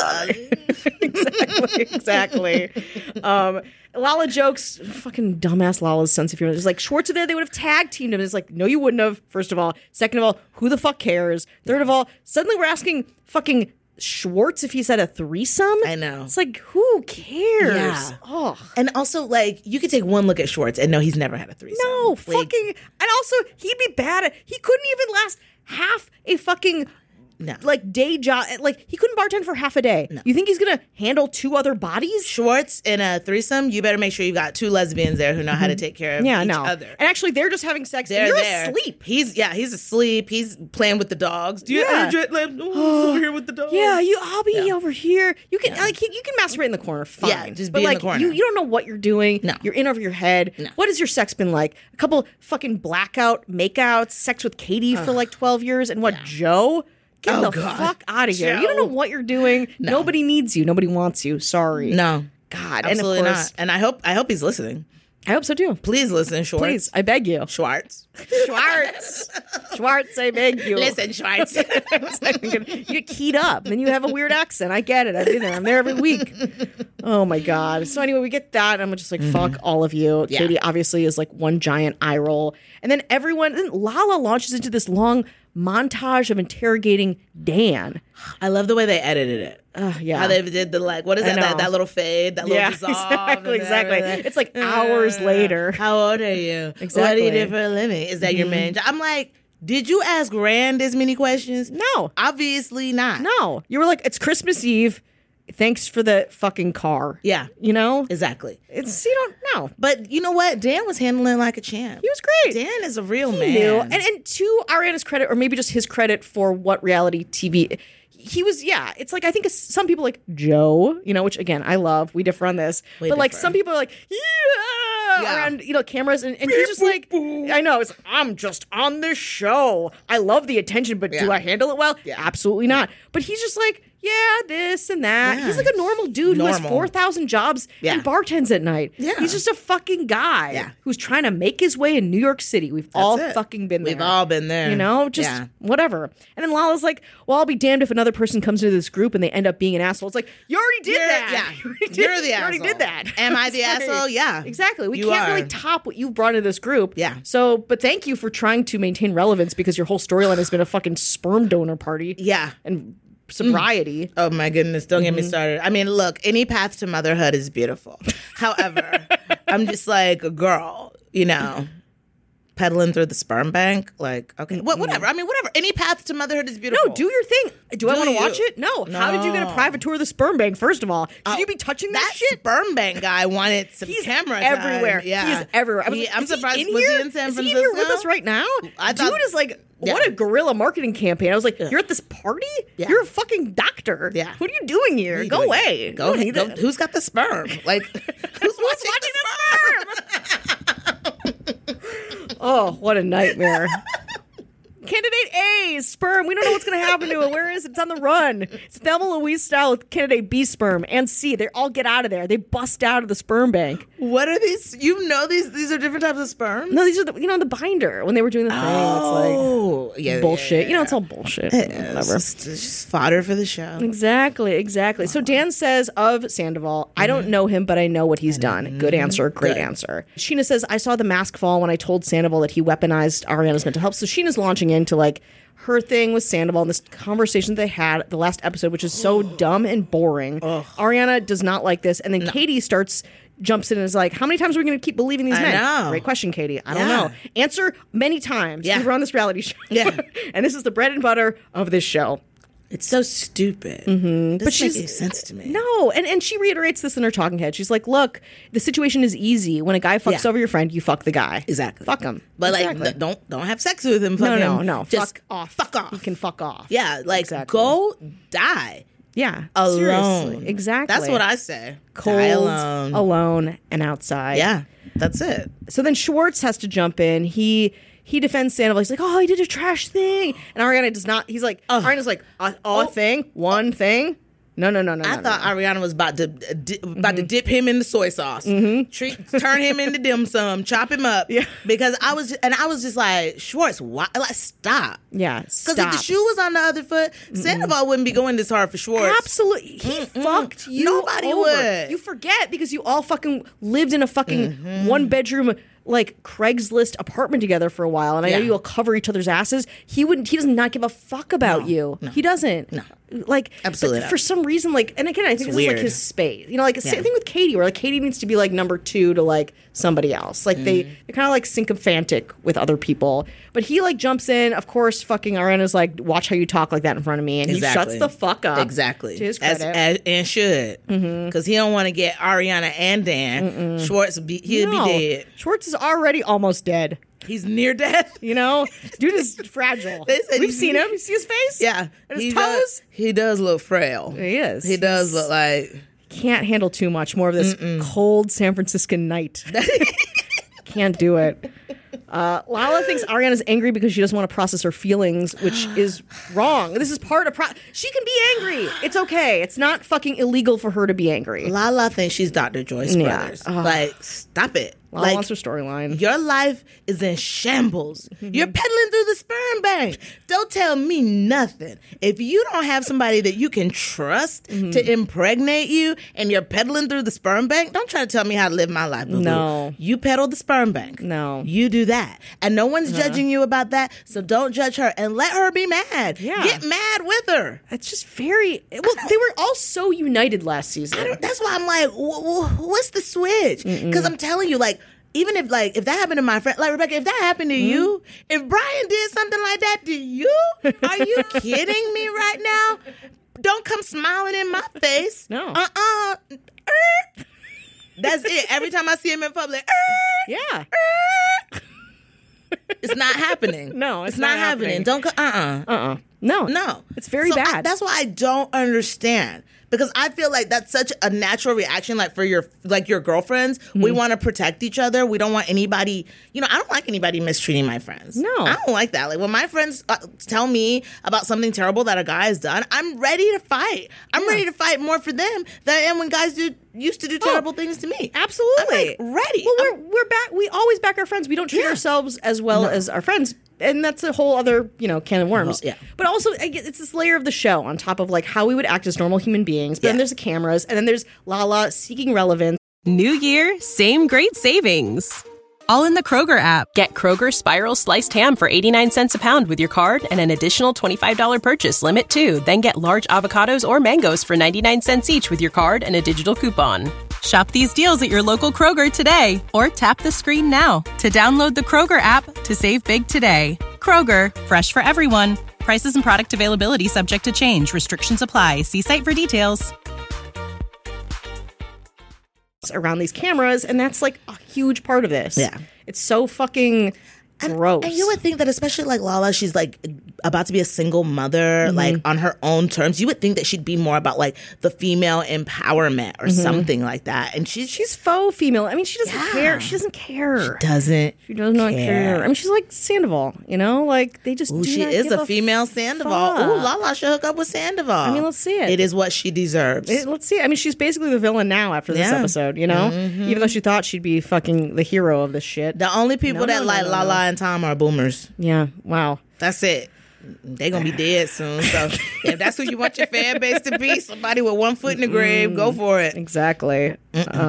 heavy, darling. Exactly. Lala jokes, fucking dumbass Lala's sense of humor. It's like, Schwartz are there, they would have tag teamed him. It's like, no, you wouldn't have, first of all. Second of all, who the fuck cares? Third of all, suddenly we're asking fucking Schwartz if he's had a threesome. I know. It's like, who cares? Yeah. Oh. And also, like, you could take one look at Schwartz and know he's never had a threesome. No, like, fucking. And also, he'd be bad at. He couldn't even last half a fucking. No. Like day job, like he couldn't bartend for half a day. No. You think he's gonna handle two other bodies? Schwartz in a threesome, you better make sure you got two lesbians there who know how to take care of each other. And actually, they're just having sex. They're You're there. asleep. He's asleep. He's playing with the dogs. Do you jet lag? He's over here with the dogs. Yeah, I'll be over here. You can you can masturbate in the corner, fine. Yeah, just be in the corner. You don't know what you're doing. No. You're in over your head. No. What has your sex been like? A couple fucking blackout makeouts, sex with Katie for like 12 years, and Joe? Get the fuck out of here. Joe. You don't know what you're doing. No. Nobody needs you. Nobody wants you. Sorry. No. God. Absolutely and of course, not. And I hope he's listening. I hope so too. Please listen, Schwartz. Please, I beg you. Schwartz, I beg you. Listen, Schwartz. You get keyed up, then you have a weird accent. I get it. I've been there. I'm there every week. Oh my God. So anyway, we get that. I'm just like, fuck all of you. Yeah. Katie obviously is like one giant eye roll. And then Lala launches into this long montage of interrogating Dan. I love the way they edited it. Yeah. How they did the, like, what is that little fade, that little dissolve. Exactly. It's like hours later. How old are you? Exactly. What do you do for a living? Is that your main job? I'm like, did you ask Rand as many questions? No. Obviously not. No. You were like, it's Christmas Eve. Thanks for the fucking car. Yeah. You know? Exactly. You don't know. But you know what? Dan was handling like a champ. He was great. Dan is a real man. Knew. And to Ariana's credit, or maybe just his credit for what reality TV, he was, it's like, I think some people like Joe, which again, I love. We differ on this. Like some people are like, around, cameras. And he's just like, I know, it's, I'm just on this show. I love the attention, but do I handle it well? Yeah. Absolutely not. But he's just like, this and that. Yeah. He's like a normal dude who has 4,000 jobs and bartends at night. Yeah. He's just a fucking guy who's trying to make his way in New York City. We've all fucking been there. We've all been there. Whatever. And then Lala's like, well, I'll be damned if another person comes into this group and they end up being an asshole. It's like, you already did that. Yeah. You're the asshole. already did that. Am I the asshole? Yeah. Exactly. We can't really top what you've brought into this group. Yeah. So, but thank you for trying to maintain relevance because your whole storyline has been a fucking sperm donor party. Yeah. And sobriety. Oh my goodness, don't get me started. I mean, look, any path to motherhood is beautiful. However, I'm just like, girl, peddling through the sperm bank. Like, okay, whatever. I mean, whatever. Any path to motherhood is beautiful. No, do your thing. Do I want to watch it? No. How did you get a private tour of the sperm bank, first of all? Should you be touching that shit? Sperm bank guy wanted some camera time. Everywhere. Yeah. He is everywhere. I'm surprised. Was he in San Francisco? Is he here with us right now? Dude is like... Yeah. What a guerrilla marketing campagin. I was like, you're at this party? Yeah. You're a fucking doctor. Yeah. What are you doing here? Go away. Go. Who's got the sperm? Like, who's watching the sperm? Oh, what a nightmare. Candidate A, sperm. We don't know what's going to happen to it. Where is it? It's on the run. It's Thelma Louise style with candidate B sperm and C. They all get out of there. They bust out of the sperm bank. What are these? You know these are different types of sperm? No, these are the binder when they were doing the thing. Oh, it's like bullshit. Yeah. It's all bullshit. Whatever. It's just fodder for the show. Exactly. So Dan says of Sandoval, I don't know him, but I know what he's done. Good answer. Great answer. Sheena says, I saw the mask fall when I told Sandoval that he weaponized Ariana's mental health. So Sheena's launching into like her thing with Sandoval and this conversation they had the last episode, which is so dumb and boring. Ariana does not like this. And then Katie jumps in and is like, how many times are we going to keep believing these men? Know. Great question, Katie. I don't know. Answer many times. Yeah. We're on this reality show. Yeah. And this is the bread and butter of this show. It's so stupid. Mm-hmm. But she's making sense to me. No, and she reiterates this in her talking head. She's like, "Look, the situation is easy. When a guy fucks over your friend, you fuck the guy. Exactly. Fuck him. But like, don't have sex with him. No. Just fuck off. You can fuck off. Yeah, like go die. Yeah, alone. Seriously. Exactly. That's what I say. Cold, die alone, and outside. Yeah, that's it. So then Schwartz has to jump in. He defends Sandoval. He's like, oh, he did a trash thing. And Ariana does not. He's like, Ariana's like, a thing? One thing? No. I thought Ariana was about to dip him in the soy sauce. Mm-hmm. Turn him into dim sum. Chop him up. Yeah. Because I was just like, Schwartz, why? Like, stop. Yeah, because if the shoe was on the other foot, Sandoval wouldn't be going this hard for Schwartz. Absolutely. He fucked you. Nobody would. You forget because you all fucking lived in a fucking one-bedroom like Craigslist apartment together for a while, and I know you'll cover each other's asses. He does not give a fuck about you. No. He doesn't. No. Like, absolutely for some reason, like, and again, I think this is like his space. You know, like same thing with Katie, where like Katie needs to be like number 2 to like somebody else. Like they're kind of like sycophantic with other people. But he like jumps in. Of course, fucking Ariana's like, watch how you talk like that in front of me, and he shuts the fuck up. Exactly. To his credit. And should, because he don't want to get Ariana and Dan. Schwartz, he'll be dead. Schwartz is already almost dead. He's near death. You know? Dude is fragile. We've seen him. You see his face? Yeah. And his toes? He does look frail. He is. He does look like... Can't handle too much more of this cold San Franciscan night. Can't do it. Lala thinks Ariana's angry because she doesn't want to process her feelings, which is wrong. This is part of... she can be angry. It's okay. It's not fucking illegal for her to be angry. Lala thinks she's Dr. Joyce Brothers. Like, stop it. Lala wants her storyline. Your life is in shambles. You're peddling through the sperm bank. Don't tell me nothing. If you don't have somebody that you can trust to impregnate you and you're peddling through the sperm bank, don't try to tell me how to live my life. Boo-boo. No. You peddle the sperm bank. No. You do that. And no one's judging you about that, so don't judge her and let her be mad. Yeah. Get mad with her. It's just very... Well, they were all so united last season. That's why I'm like, what's the switch? Because I'm telling you, like, even if that happened to my friend, like Rebecca, if that happened to you, if Brian did something like that to you, are you kidding me right now? Don't come smiling in my face. No. That's it. Every time I see him in public, yeah. It's not happening. No, it's not happening. Don't No. It's very bad. That's why I don't understand. Because I feel like that's such a natural reaction, like for your girlfriends. We want to protect each other. We don't want anybody, I don't like anybody mistreating my friends. No. I don't like that. Like when my friends tell me about something terrible that a guy has done, I'm ready to fight. I'm ready to fight more for them than I am when guys used to do terrible things to me. Absolutely. I'm like, ready. Well, we're back. We always back our friends. We don't treat ourselves as well as our friends. And that's a whole other, can of worms. Yeah. But also, it's this layer of the show on top of like how we would act as normal human beings. But then there's the cameras, and then there's Lala seeking relevance. New year, same great savings. All in the Kroger app. Get Kroger Spiral Sliced Ham for 89 cents a pound with your card and an additional $25 purchase limit too. Then get large avocados or mangoes for 99 cents each with your card and a digital coupon. Shop these deals at your local Kroger today or tap the screen now to download the Kroger app to save big today. Kroger, fresh for everyone. Prices and product availability subject to change. Restrictions apply. See site for details. Around these cameras, and that's like a huge part of this. Yeah. It's so fucking gross. And you would think that, especially like Lala, she's like about to be a single mother, like on her own terms. You would think that she'd be more about like the female empowerment or something like that. And she's faux female. I mean, she doesn't care. She doesn't care. She does not care. I mean, she's like Sandoval, you know? Like, they just she not is give a female Sandoval. fuck. Ooh, Lala should hook up with Sandoval. I mean, let's see it. It is what she deserves. Let's see. I mean, she's basically the villain now after this episode, you know? Even though she thought she'd be fucking the hero of this shit. The only people that like Lala and Tom are boomers. Yeah, wow. That's it. They're going to be dead soon. So if that's who you want your fan base to be, somebody with one foot in the grave, go for it. Exactly.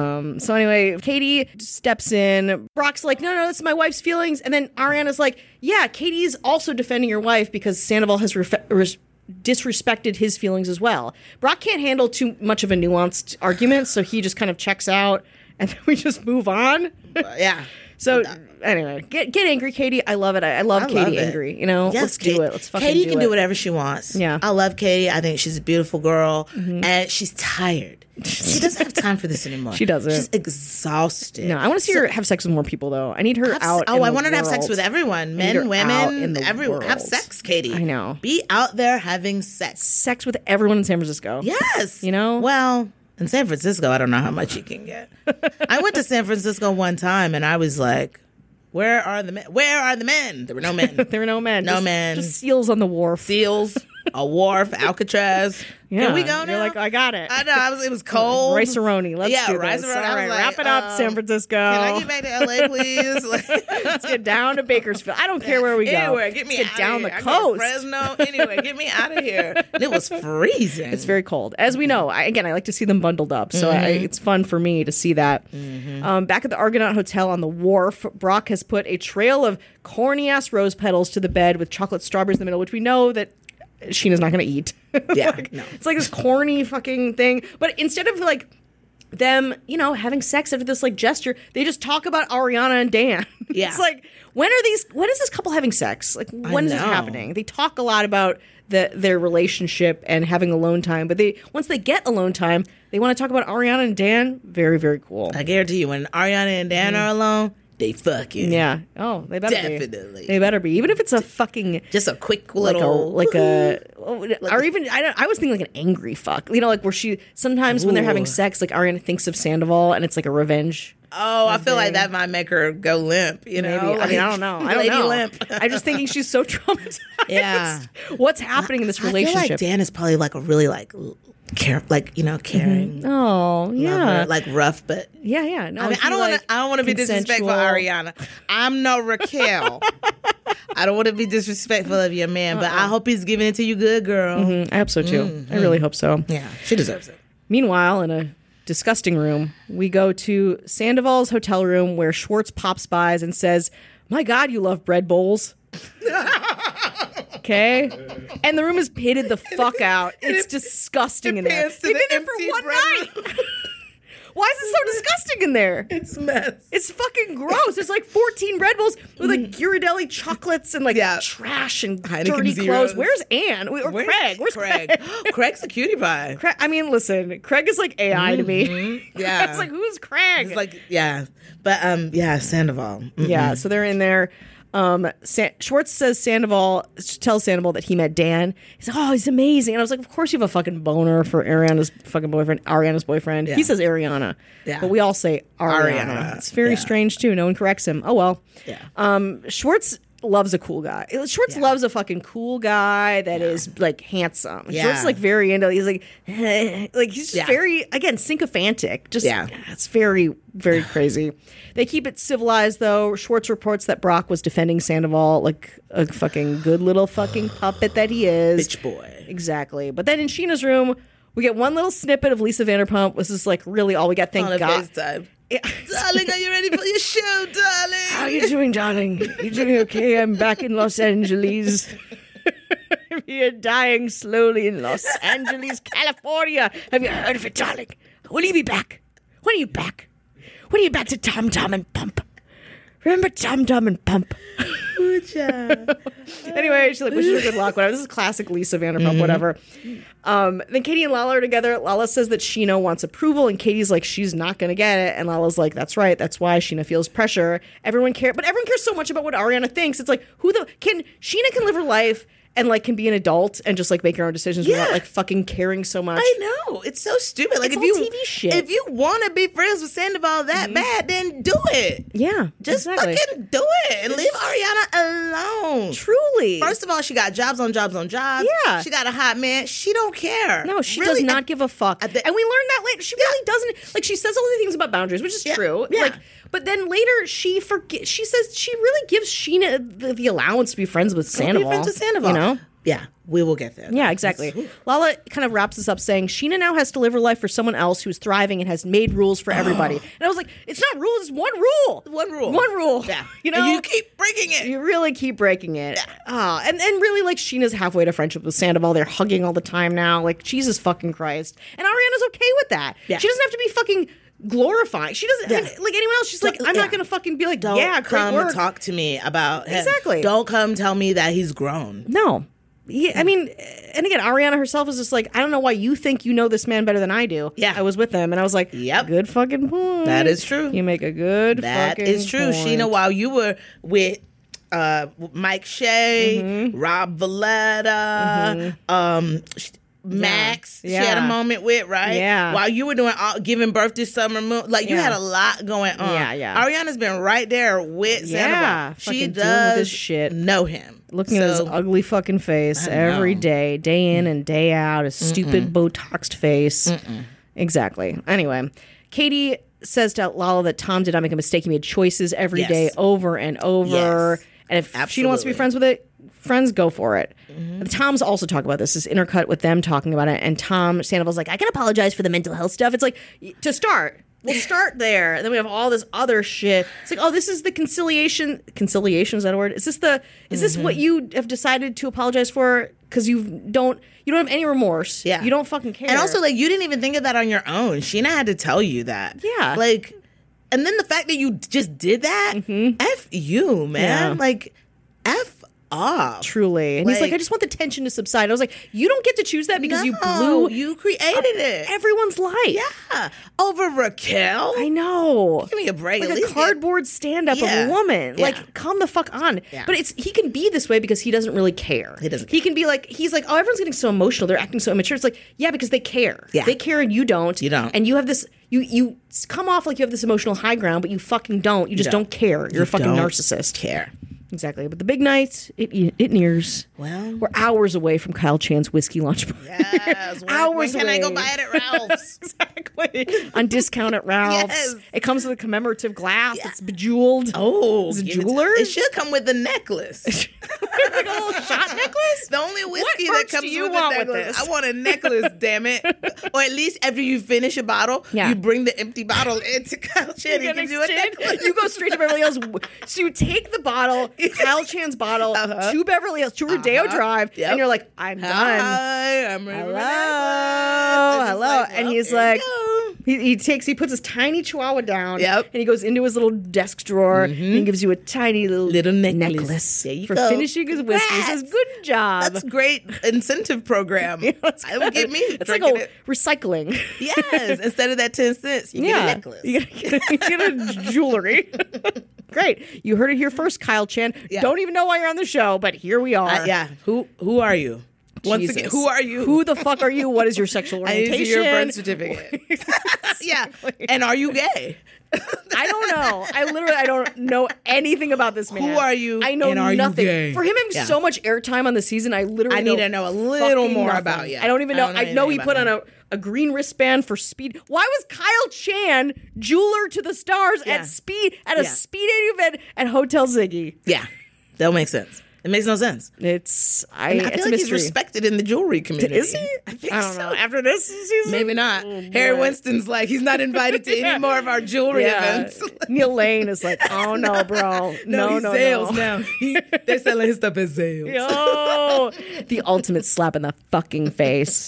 So anyway, Katie steps in. Brock's like, no, this is my wife's feelings. And then Ariana's like, yeah, Katie's also defending your wife because Sandoval has disrespected his feelings as well. Brock can't handle too much of a nuanced argument, so he just kind of checks out, and then we just move on. Yeah. So anyway, get angry, Katie. I love it. I love Katie angry. You know, yes, let's do it. Let's fucking Katie do can it. do whatever she wants. Yeah, I love Katie. I think she's a beautiful girl, and she's tired. She doesn't have time for this anymore. She doesn't. She's exhausted. No, I want to see her have sex with more people, though. I need her out. Oh, I want her to have sex with everyone, men, women, everyone. World. Have sex, Katie. I know. Be out there having sex. Sex with everyone in San Francisco. Yes. You know. Well, in San Francisco, I don't know how much you can get. I went to San Francisco one time, and I was like, where are the men? Where are the men? There were no men. There were no men. No men. Just seals on the wharf. Seals, a wharf, Alcatraz. Yeah. Can we go now? You're like, I got it. I know. It was cold. Rice-A-Roni. Let's do this. Rice-A-Roni. All right, like, wrap it up, San Francisco. Can I get back to LA, please? Let's get down to Bakersfield. I don't care where we go. Anywhere, get me Let's get down the I go to coast. Fresno. Anyway, get me out of here. And it was freezing. It's very cold. As we know, I like to see them bundled up. So it's fun for me to see that. Back at the Argonaut Hotel on the wharf, Brock has put a trail of corny-ass rose petals to the bed with chocolate strawberries in the middle, which we know that Sheena's not going to eat. Yeah, no. It's like this corny fucking thing. But instead of like them, having sex after this like gesture, they just talk about Ariana and Dan. Yeah. It's like, when is this couple having sex? Like, when is this happening? They talk a lot about their relationship and having alone time, but once they get alone time, they want to talk about Ariana and Dan. Very, very cool. I guarantee you, when Ariana and Dan are alone, they fucking. Yeah. Oh, they better be. Definitely. They better be. Even if it's a fucking just a quick little or even I was thinking like an angry fuck. Like where she sometimes when they're having sex, like Ariana thinks of Sandoval and it's like a revenge. Oh, I feel like that might make her go limp, Maybe. I mean, I don't know. Lady limp. I'm just thinking she's so traumatized. Yeah. What's happening in this relationship? I feel like Dan is probably like a really caring. Oh, yeah. Lover, like rough, but yeah. No, I mean, I don't want to be disrespectful, Ariana. I'm no Raquel. I don't want to be disrespectful of your man, but I hope he's giving it to you good, girl. I hope so too. I really hope so. Yeah, she deserves it. Meanwhile, in a disgusting room, we go to Sandoval's hotel room where Schwartz pops by and says, "My God, you love bread bowls." Okay, and the room is pitted the fuck out. It's disgusting in there. They've been there for one night. Why is it so disgusting in there? It's a mess. It's fucking gross. There's like 14 Red Bulls with like Ghirardelli chocolates and like trash and Heineken dirty Zeros. clothes. Where's Anne? Or Craig? Where's Craig? Craig's a cutie pie. I mean, listen, Craig is like AI to me. Yeah. It's like, who's Craig? It's like, yeah. But, Sandoval. Yeah, so they're in there. Schwartz tells Sandoval that he met Dan. He's like, oh, he's amazing. And I was like, of course you have a fucking boner for Ariana's boyfriend. Yeah. He says Ariana. Yeah. But we all say Ariana. It's very strange too. No one corrects him. Oh well. Yeah. Schwartz loves a cool guy. Schwartz loves a fucking cool guy that is like handsome. Yeah. Schwartz is like very into. He's like, like he's just very again sycophantic. Just it's very very crazy. They keep it civilized though. Schwartz reports that Brock was defending Sandoval like a fucking good little fucking puppet that he is. Bitch boy. Exactly. But then in Sheena's room, we get one little snippet of Lisa Vanderpump. This is like really all we got. Thank God. FaceTime. Darling, are you ready for your show, darling? How are you doing, darling? You doing okay? I'm back in Los Angeles. We are dying slowly in Los Angeles, California. Have you heard of it, darling? Will he be back? When are you back? When are you back to Tom Tom and Pump? Remember Tom Tom and Pump? Anyway, she's like, wish her good luck. Whatever. This is classic Lisa Vanderpump, whatever. Then Katie and Lala are together. Lala says that Sheena wants approval, and Katie's like, she's not going to get it. And Lala's like, that's right. That's why Sheena feels pressure. Everyone cares so much about what Ariana thinks. It's like, Sheena can live her life and like can be an adult and just like make her own decisions without like fucking caring so much. I know, it's so stupid. Like, it's if all TV shit. If you want to be friends with Sandoval that bad, then do it. Yeah, just exactly. fucking do it and leave Ariana alone. Truly. First of all, she got jobs on jobs on jobs. Yeah, she got a hot man. She don't care. No, she really does not give a fuck. And we learned that later. She really doesn't. Like, she says all the things about boundaries, which is true. Yeah. Like, but then later she forgets. She says she really gives Sheena the allowance to be friends with Sandoval. Be friends with Sandoval. You know. Yeah, we will get there. Yeah, exactly. Lala kind of wraps this up saying, Sheena now has to live her life for someone else who's thriving and has made rules for everybody. And I was like, it's not rules, it's one rule. One rule. One rule. Yeah. You know? And you keep breaking it. You really keep breaking it. Yeah. And really, like, Sheena's halfway to friendship with Sandoval. They're hugging all the time now. Like, Jesus fucking Christ. And Ariana's okay with that. Yeah. She doesn't have to be fucking glorifying. She doesn't, like anyone else, she's like, I'm not going to fucking be like, don't great come work. And talk to me about him. Exactly. Don't come tell me that he's grown. No. Yeah, I mean, and again, Ariana herself is just like, I don't know why you think you know this man better than I do. Yeah. I was with him, and I was like, good fucking point. That is true. You make a good that fucking is true. point. Sheena, while you were with Mike Shea, Rob Valletta, Max, she had a moment with, right? Yeah. While you were doing giving birth to Summer Moon, like you had a lot going on. Yeah. Ariana's been right there with Sandoval. She does shit. know him. Looking at his ugly fucking face every day in and day out, his stupid Botoxed face. Exactly. Anyway, Katie says to Lala that Tom did not make a mistake. He made choices every day over and over. Yes. And if she wants to be friends with it, friends, go for it. Tom's also talking about this intercut with them talking about it. And Sandoval's like, I can apologize for the mental health stuff. It's like, to start, we'll start there. And then we have all this other shit. It's like, oh, this is the conciliation. Conciliation, is that a word? Is this what you have decided to apologize for? Because you don't have any remorse. Yeah. You don't fucking care. And also, like, you didn't even think of that on your own. Sheena had to tell you that. Yeah. Like, and then the fact that you just did that, F you, man. Yeah. Like, F off. Truly. And he's like, I just want the tension to subside. I was like, you don't get to choose that because you created it. Everyone's life. Yeah. Over Raquel. I know. Give me a break. Like a cardboard stand-up of a woman. Yeah. Like, come the fuck on. Yeah. But he can be this way because he doesn't really care. He can be like, he's like, oh, everyone's getting so emotional. They're acting so immature. It's like, yeah, because they care. Yeah. They care and you don't. You don't. And you have this, you come off like you have this emotional high ground, but you fucking don't. You just don't care. You're a fucking narcissist. Care. Exactly. But the big night, it nears. Well, we're hours away from Kyle Chan's whiskey lunch party. Yes. Hours away. When can I go buy it at Ralph's? Exactly. On discount at Ralph's. Yes. It comes with a commemorative glass. Yeah. It's bejeweled. Oh. Is it a jeweler? It should come with a necklace. Like a little shot necklace? The only whiskey that comes with a necklace. I want a necklace, damn it. Or at least after you finish a bottle, you bring the empty bottle into Kyle Chan. He gives you a necklace. You go straight to Beverly Hills. So you take the bottle, Kyle Chan's bottle, to Beverly Hills, to Rodeo Drive, and you're like, I'm done. Hi, I'm ready. Hello. Like, and he's like, he puts his tiny chihuahua down, and he goes into his little desk drawer, and he gives you a tiny little necklace for finishing his whiskey. He says, good job. That's great incentive program. I would give me. It's like a recycling. Yes. Instead of that 10 cents, you get a necklace. You get a jewelry. Great. You heard it here first, Kyle Chan. Yeah. Don't even know why you're on the show, but here we are. Who are you? Once Jesus. Again, who are you? Who the fuck are you? What is your sexual orientation? I need your birth certificate. Yeah. And are you gay? I don't know. I don't know anything about this man. Who are you? I know and are nothing. You gay? For him having so much airtime on the season, I need to know a little more about you. I don't even know. I know he put on a green wristband for Speed. Why was Kyle Chan jeweler to the stars at Speed at a speed dating event at Hotel Ziggy? Yeah, that'll make sense. It makes no sense. I feel like he's respected in the jewelry community. Is he? I don't know. After this season? Maybe not. Harry Winston's like, he's not invited to any more of our jewelry events. Neil Lane is like, oh no, bro. No. Zales now. They're selling his stuff as Zales. Oh, the ultimate slap in the fucking face.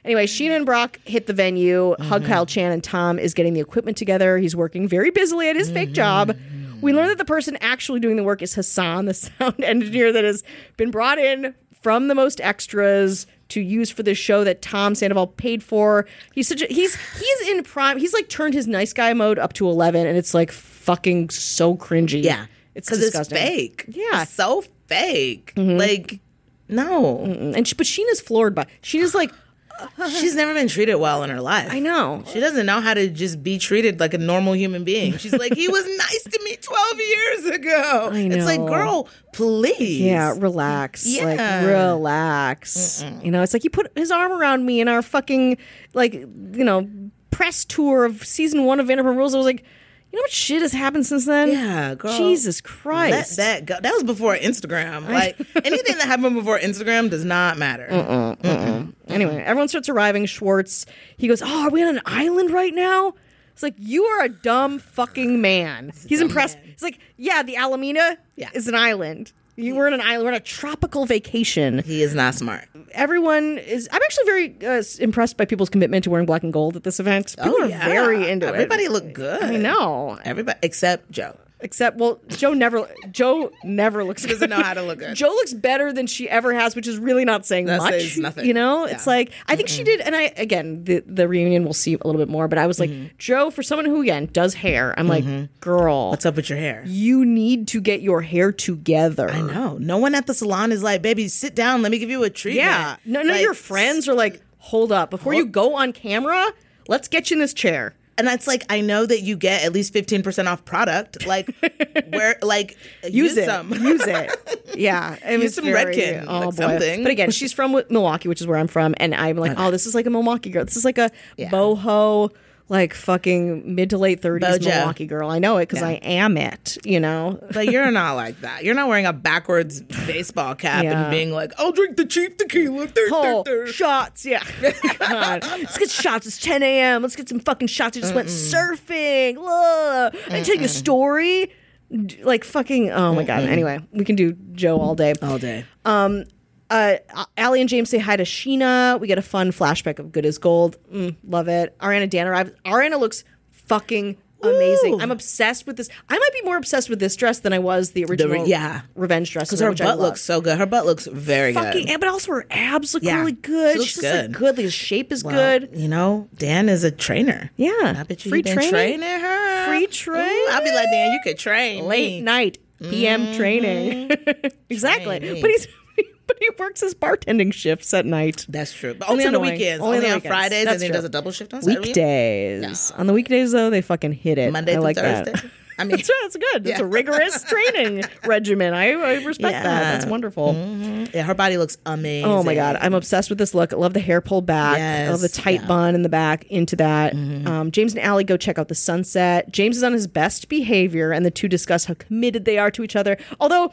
Anyway, Sheena and Brock hit the venue. Hug Kyle Chan, and Tom is getting the equipment together. He's working very busily at his fake job. We learn that the person actually doing the work is Hassan, the sound engineer that has been brought in from the most extras to use for this show that Tom Sandoval paid for. He's in prime. He's like turned his nice guy mode up to 11, and it's like fucking so cringy. Yeah. It's because it's fake. Yeah. It's so fake. Like, no. But Sheena's floored by. Sheena's like, she's never been treated well in her life. I know. She doesn't know how to just be treated like a normal human being. She's like, he was nice to me 12 years ago. I know. It's like, girl, please. Yeah, relax. Yeah. Like, relax. You know, it's like, you put his arm around me in our fucking, like, you know, press tour of season 1 of Vanderpump Rules. I was like, you know what shit has happened since then? Yeah, girl. Jesus Christ. Let that go. That was before Instagram. Like, anything that happened before Instagram does not matter. Anyway, everyone starts arriving. Schwartz, he goes, oh, are we on an island right now? It's like, you are a dumb fucking man. He's impressed. He's like, yeah, the Alameda is an island. We're in an island. We're on a tropical vacation. He is not smart. Everyone is. I'm actually very impressed by people's commitment to wearing black and gold at this event. People are very into it. Everybody looked good. I know. Everybody except Joe. Except, well, Joe never looks good. Doesn't know how to look good. Joe looks better than she ever has, which is really not saying that much. Says nothing. You know, Yeah. it's like, I think she did, and the reunion we'll see a little bit more, but I was like, Joe, for someone who, again, does hair, I'm like, girl. What's up with your hair? You need to get your hair together. I know. No one at the salon is like, baby, sit down. Let me give you a treatment. Yeah. None of your friends are like, hold up. Before you go on camera, let's get you in this chair. And that's like, I know that you get at least 15% off product. Like, where, like, use it. some. Use it. Yeah. It Use was some very, Redken, oh like boy. something. But again, she's from Milwaukee, which is where I'm from. And I'm like, oh, this is like a Milwaukee girl. This is like a boho, like fucking mid to late 30s Bojo. Milwaukee girl. I know it because I am it, you know? But you're not like that. You're not wearing a backwards baseball cap and being like, I'll drink the cheap tequila. Shots. Yeah. God. Let's get shots. It's 10 a.m. Let's get some fucking shots. I just went surfing. Ugh. I tell you a story. Like fucking, oh my God. Anyway, we can do Joe all day. All day. Allie and James say hi to Sheena. We get a fun flashback of Good as Gold. Love it. Ariana Dan arrives. Ariana looks fucking amazing. Ooh. I'm obsessed with this. I might be more obsessed with this dress than I was the original Revenge dress. Because her butt looks so good. Her butt looks very good. But also her abs look really good. She looks good. Good. The shape is good. You know, Dan is a trainer. Yeah. I bet you Free been training? training her. Free train. Ooh, I'll be like, Dan, you could train Late me. night PM training. Exactly. Train me. But he works his bartending shifts at night. That's true. But only on the annoying. weekends. Only Only on on the weekends. Fridays. That's And then he true. does a double shift on Saturday. Weekdays. On the weekdays, though, they fucking hit it. Monday I through like Thursday. that. I mean, That's right. That's good. It's a rigorous training regimen. I respect that. That's wonderful. Yeah, her body looks amazing. Oh my God. I'm obsessed with this look. I love the hair pulled back. I love the tight bun in the back into that. James and Allie go check out the sunset. James is on his best behavior, and the two discuss how committed they are to each other. Although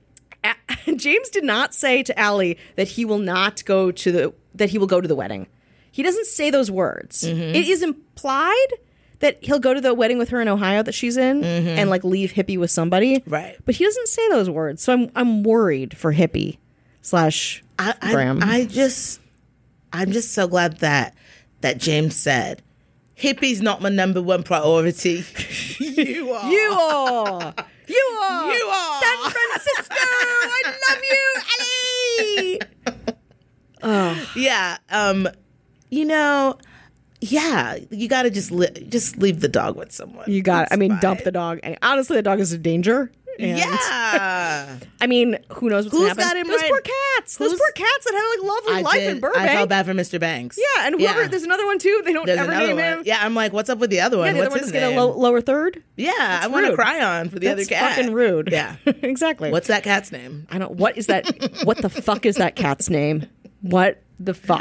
James did not say to Allie that he will go to the wedding. He doesn't say those words. It is implied that he'll go to the wedding with her in Ohio that she's in and like leave Hippie with somebody. Right. But he doesn't say those words. So I'm worried for Hippie / Graham. I'm just so glad that James said, Hippie's not my number one priority. You are. You are. You are. You are. San Francisco. I love you, Allie. Yeah. You know, yeah, you got to just leave the dog with someone. You got it. I mean, It's dump fine. the dog. And honestly, the dog is a danger. And Yeah. I mean, who knows what's Who's going to happen? got him Those right? poor cats. Those poor cats that had like lovely life in Burbank. I felt bad for Mr. Banks. Yeah, and whoever, there's another one too. They don't There's ever another name one. him. Yeah, I'm like, what's up with the other one? Yeah, the other What's one his just get a name? lower third. Yeah, I want to rude. cry on for the That's other cat. fucking rude. Yeah. Exactly. What's that cat's name? I don't. What is that? What the fuck is that cat's name? What the fuck?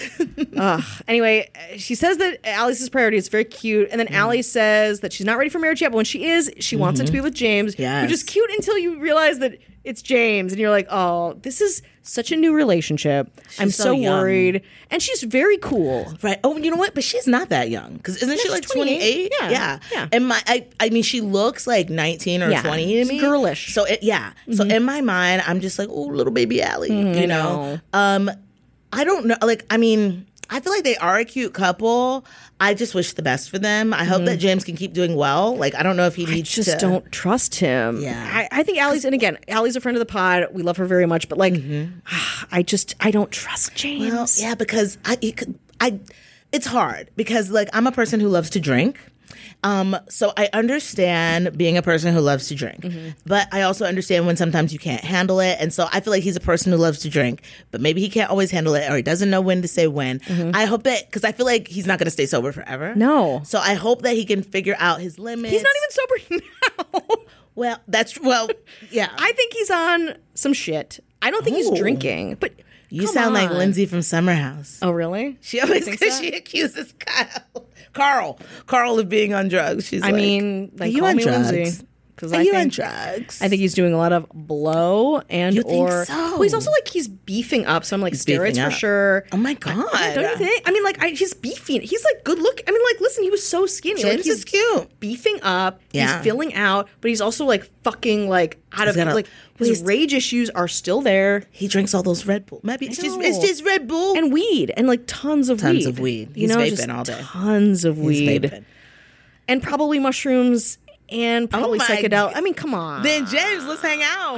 Anyway, she says that Allie's priority is very cute, and then Allie says that she's not ready for marriage yet, but when she is, she wants it to be with James. Yes. Which is cute until you realize that it's James, and you're like, oh, this is such a new relationship. I'm so so young. worried, and she's very cool. Right. Oh, you know what? But she's not that young. Because isn't she she's like 28? 28? Yeah. And I mean, she looks like 19 or 20 to She's me. girlish. So, So in my mind, I'm just like, oh, little baby Allie. You know? I don't know. Like, I mean, I feel like they are a cute couple. I just wish the best for them. I hope that James can keep doing well. Like, I don't know if he needs to. I just don't trust him. Yeah. I think Allie's, and again, Allie's a friend of the pod. We love her very much, but like, I don't trust James. Well, yeah, because it's hard because like I'm a person who loves to drink. So I understand being a person who loves to drink, but I also understand when sometimes you can't handle it. And so I feel like he's a person who loves to drink, but maybe he can't always handle it or he doesn't know when to say when. I hope that, because I feel like he's not going to stay sober forever. No. So I hope that he can figure out his limits. He's not even sober now. Well, yeah. I think he's on some shit. I don't think he's drinking, but You come sound like on. Lindsay from Summer House. Oh, really? She always, think because so? she accuses Carl of being on drugs. She's I like, mean, are they you call on me drugs? Lindsay. Are you on drugs? I think he's doing a lot of blow and You think or so? well, he's also like he's beefing up. So I'm like steroids beefing for up. sure. Oh my God. Don't you think? I mean, like he's beefing. He's like good look. I mean, like listen, he was so skinny. James like, he's is cute. beefing up. Yeah. He's filling out, but he's also like fucking like out of gotta- like his rage issues are still there. He drinks all those Red Bull. Maybe it's know. just Red Bull. And weed and like tons of weed. Of weed. You He's know, vaping just all day. tons of He's weed. vaping. And probably mushrooms and probably my psychedelic. I mean, come on. Then James, let's hang out.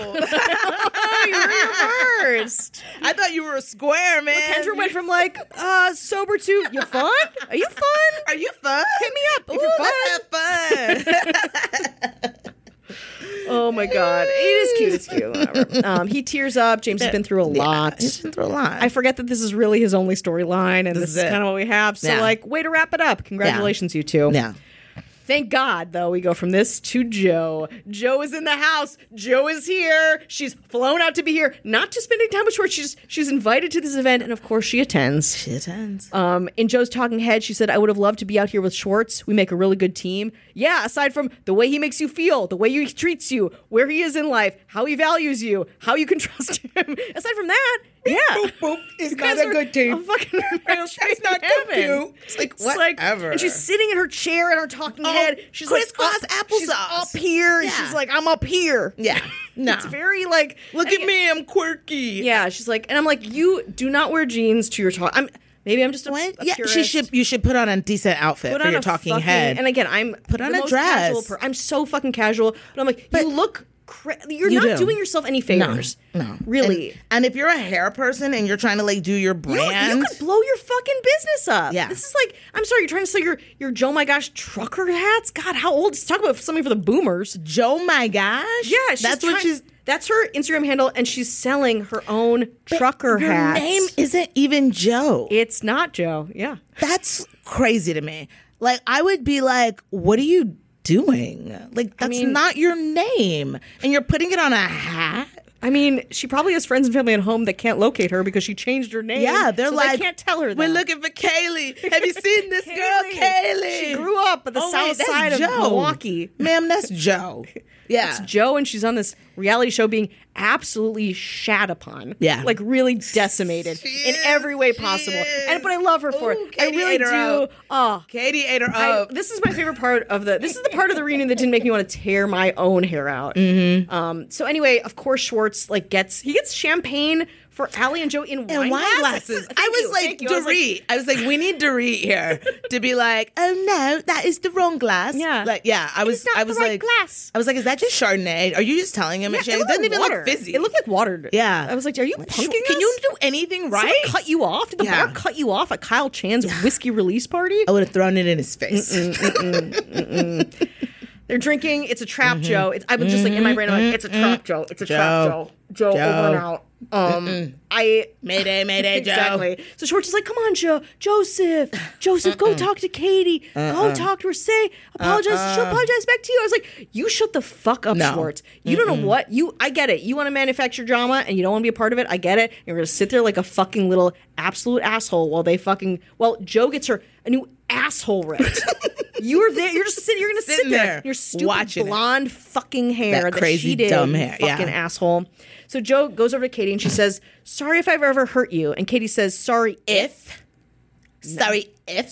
You're reversed. I thought you were a square, man. Kendra went from like sober to you fun? Are you fun? Are you fun? Hit me up if you're fun. Let's have fun. Oh my god, it is cute. It's cute. Whatever. He tears up. James has been through a lot. He's been through a lot. I forget that this is really his only storyline, and this is is it. kind of what we have. So, Yeah. like, way to wrap it up. Congratulations, you two. Yeah. Thank God, though, we go from this to Joe. Joe is in the house. Joe is here. She's flown out to be here, not just spending time with Schwartz. She's invited to this event, and of course, she attends. She attends. In Joe's talking head, she said, I would have loved to be out here with Schwartz. We make a really good team. Yeah, aside from the way he makes you feel, the way he treats you, where he is in life, how he values you, how you can trust him. Aside from that, yeah. Boop, boop. It's You not guys a are good team. a fucking That's not heaven. cute. It's like, whatever. And she's sitting in her chair in her talking head. She's crisscross like applesauce. She's up here, and Yeah. she's like, I'm up here. Yeah. No. It's very like, Look at me. I'm quirky. yeah. She's like, and I'm like, you do not wear jeans to your talk. Maybe I'm just a Yeah, purist. you should put on a decent outfit Put for on your a talking fucking, head. And again, I'm Put on the a most dress. casual I'm so fucking casual, but I'm like, you look. You're You not do. doing yourself any favors. No. Really. And if you're a hair person and you're trying to like do your brand, You could blow your fucking business up. Yeah. This is like, I'm sorry, you're trying to sell your Joe My Gosh trucker hats? God, how old? Talk about something for the boomers. Joe my gosh. Yeah, that's her Instagram handle, and she's selling her own trucker Your hats. name isn't even Joe. It's not Joe. Yeah. That's crazy to me. Like I would be like, what are you doing? Like that's not your name, and you're putting it on a hat. I mean, she probably has friends and family at home that can't locate her because she changed her name. Yeah, they're so like, they can't tell her that. We're looking for Kaylee. Have you seen this girl, Kaylee? She grew up at the south that's side of Joe. Milwaukee. Ma'am, that's Joe. Yeah. It's Joe, and she's on this reality show being absolutely shat upon. Yeah. Like really decimated in every way possible. But I love her for it. I Katie really ate her do. up. Oh. Katie ate her up. This is my favorite part of this is the part of the reunion that didn't make me want to tear my own hair out. So anyway, of course, Schwartz gets champagne for Allie and Joe in wine glasses. I was like, Dorit. I was like, we need Dorit here to be like, oh no, that is the wrong glass. Yeah. Like, yeah. I was not the right like, glass. I was like, is that just Chardonnay? Are you just telling him? Yeah, it doesn't even look fizzy. It looked like water. Yeah. I was like, are you punking us? Can you do anything right? Someone cut you off? Did the bar cut you off at Kyle Chan's whiskey release party? I would have thrown it in his face. They're drinking. It's a trap, Joe. I was just like in my brain. I'm like, it's a trap, Joe. It's a trap, Joe. Joe, over and out. Mayday, Joe. Exactly. So Schwartz is like, come on, Joe. Joseph, go talk to Katie. Go talk to her. Say, apologize. She'll apologize back to you. I was like, you shut the fuck up, Schwartz. You don't know what. I get it. You want to manufacture drama and you don't want to be a part of it. I get it. You're going to sit there like a fucking little absolute asshole while Joe gets her a new asshole ripped. You're there. You're just sitting. You're going to sit there. Your stupid watching blonde fucking hair That crazy, she did, dumb you hair. fucking Yeah. asshole. So Joe goes over to Katie and she says, sorry if I've ever hurt you. And Katie says, sorry if. Sorry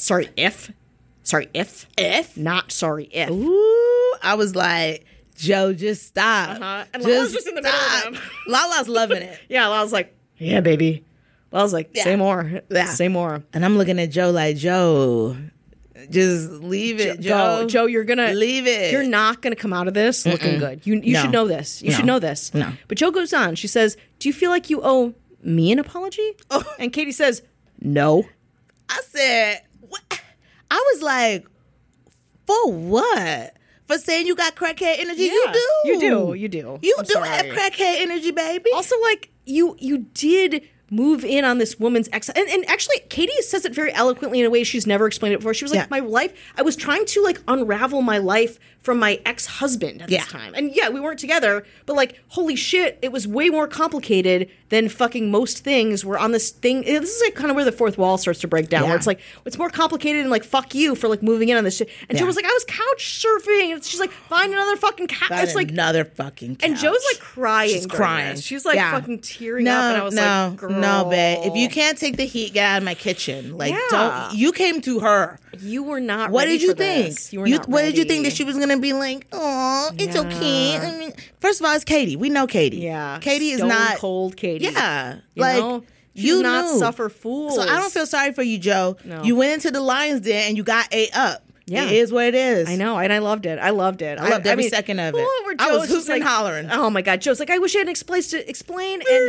if. Not sorry if. Ooh, I was like, Joe, just stop. And Lala's just in the middle of them. Lala's loving it. Yeah, Lala's like, yeah, baby. Well, I was like, say more. Yeah. Say more. And I'm looking at Joe like, Joe, just leave it, Joe. Go. Joe, you're gonna leave it. You're not gonna come out of this looking good. You should know this. You should know this. No. But Joe goes on. She says, "Do you feel like you owe me an apology?" Oh. And Katie says, "No." I said, what? I was like, for what? For saying you got crackhead energy? You do. You do. You do. You I'm do sorry. have crackhead energy, baby. Also, like, you did move in on this woman's ex. And actually, Katie says it very eloquently in a way she's never explained it before. She was like, my life, I was trying to, like, unravel my life from my ex-husband at this time. And yeah, we weren't together, but like, holy shit, it was way more complicated than fucking most things were on this thing. This is like kind of where the fourth wall starts to break down, where it's like, it's more complicated and like, fuck you for like moving in on this shit. And Joe was like, I was couch surfing. And she's like, find another fucking couch. It's like another fucking couch. And Joe's like crying. She's crying. She's like fucking tearing up. And I was like, girl. No, babe. If you can't take the heat, get out of my kitchen. Like, don't. You came to her. You were not what ready did you for think? This. You were not what ready. did you think that she was going to be like, oh, it's okay? I mean, first of all, it's Katie. We know Katie. Yeah. Katie Stone is not. cold Katie. Yeah. She's you not knew. suffer fools. So I don't feel sorry for you, Joe. No. You went into the lion's den and you got ate up. Yeah. It is what it is. I know, and I loved it. I loved every second of it. I was hooping and hollering. Oh my god, Joe's like, I wish I had an place to explain. And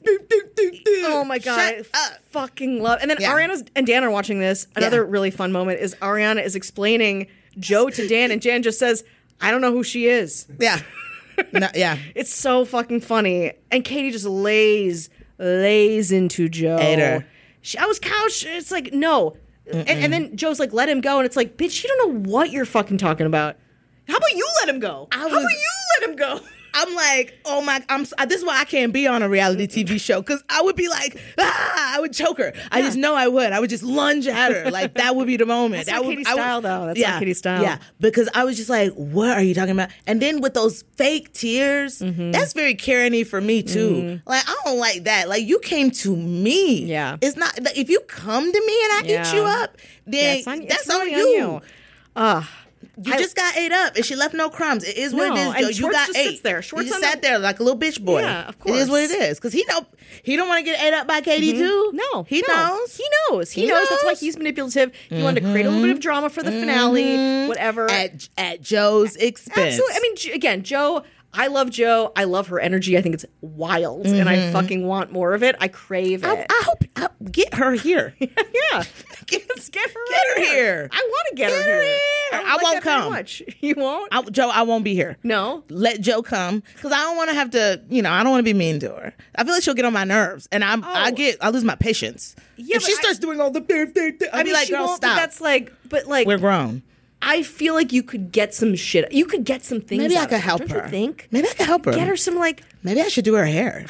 oh my god, Shut up. Fucking love. And then Ariana and Dan are watching this. Another really fun moment is Ariana is explaining Joe to Dan, and Dan just says, "I don't know who she is." Yeah, no, yeah. It's so fucking funny. And Katie just lays into Joe. Ate her. I was couch. It's like no. And then Joe's like, let him go. And it's like, bitch, you don't know what you're fucking talking about. How about you let him go? How about you let him go? I'm like, oh my, this is why I can't be on a reality TV show, because I would be like, I would choke her. I just know I would. I would just lunge at her. Like, that would be the moment. That's not Katie's style, though. That's not Katie's style. Yeah, because I was just like, what are you talking about? And then with those fake tears, that's very Karen-y for me, too. Like, I don't like that. Like, you came to me. Yeah. It's not, if you come to me and I eat you up, then that's on you. You just got ate up, and she left no crumbs. It is what it is, Joe. And You got just ate. Sits there. Schwartz you just sat there like a little bitch boy. Yeah, of course. It is what it is, because he don't want to get ate up by Katie too. No, he knows. He knows. He knows. That's why he's manipulative. He wanted to create a little bit of drama for the finale. Whatever. At Joe's expense. Absolutely. I mean, again, Joe. I love Joe. I love her energy. I think it's wild, and I fucking want more of it. I crave it. I hope get her here. Yeah, get her here. I want to get her here. I won't come. Much. You won't, Joe. I won't be here. No, let Joe come, because I don't want to have to. I don't want to be mean to her. I feel like she'll get on my nerves, and I lose my patience. Yeah, if she starts doing all the I'll be like, girl, stop. But like, we're grown. I feel like you could get some shit. You could get some things. Maybe I could help her. Don't you think? Maybe I could help her. Get her some Maybe I should do her hair.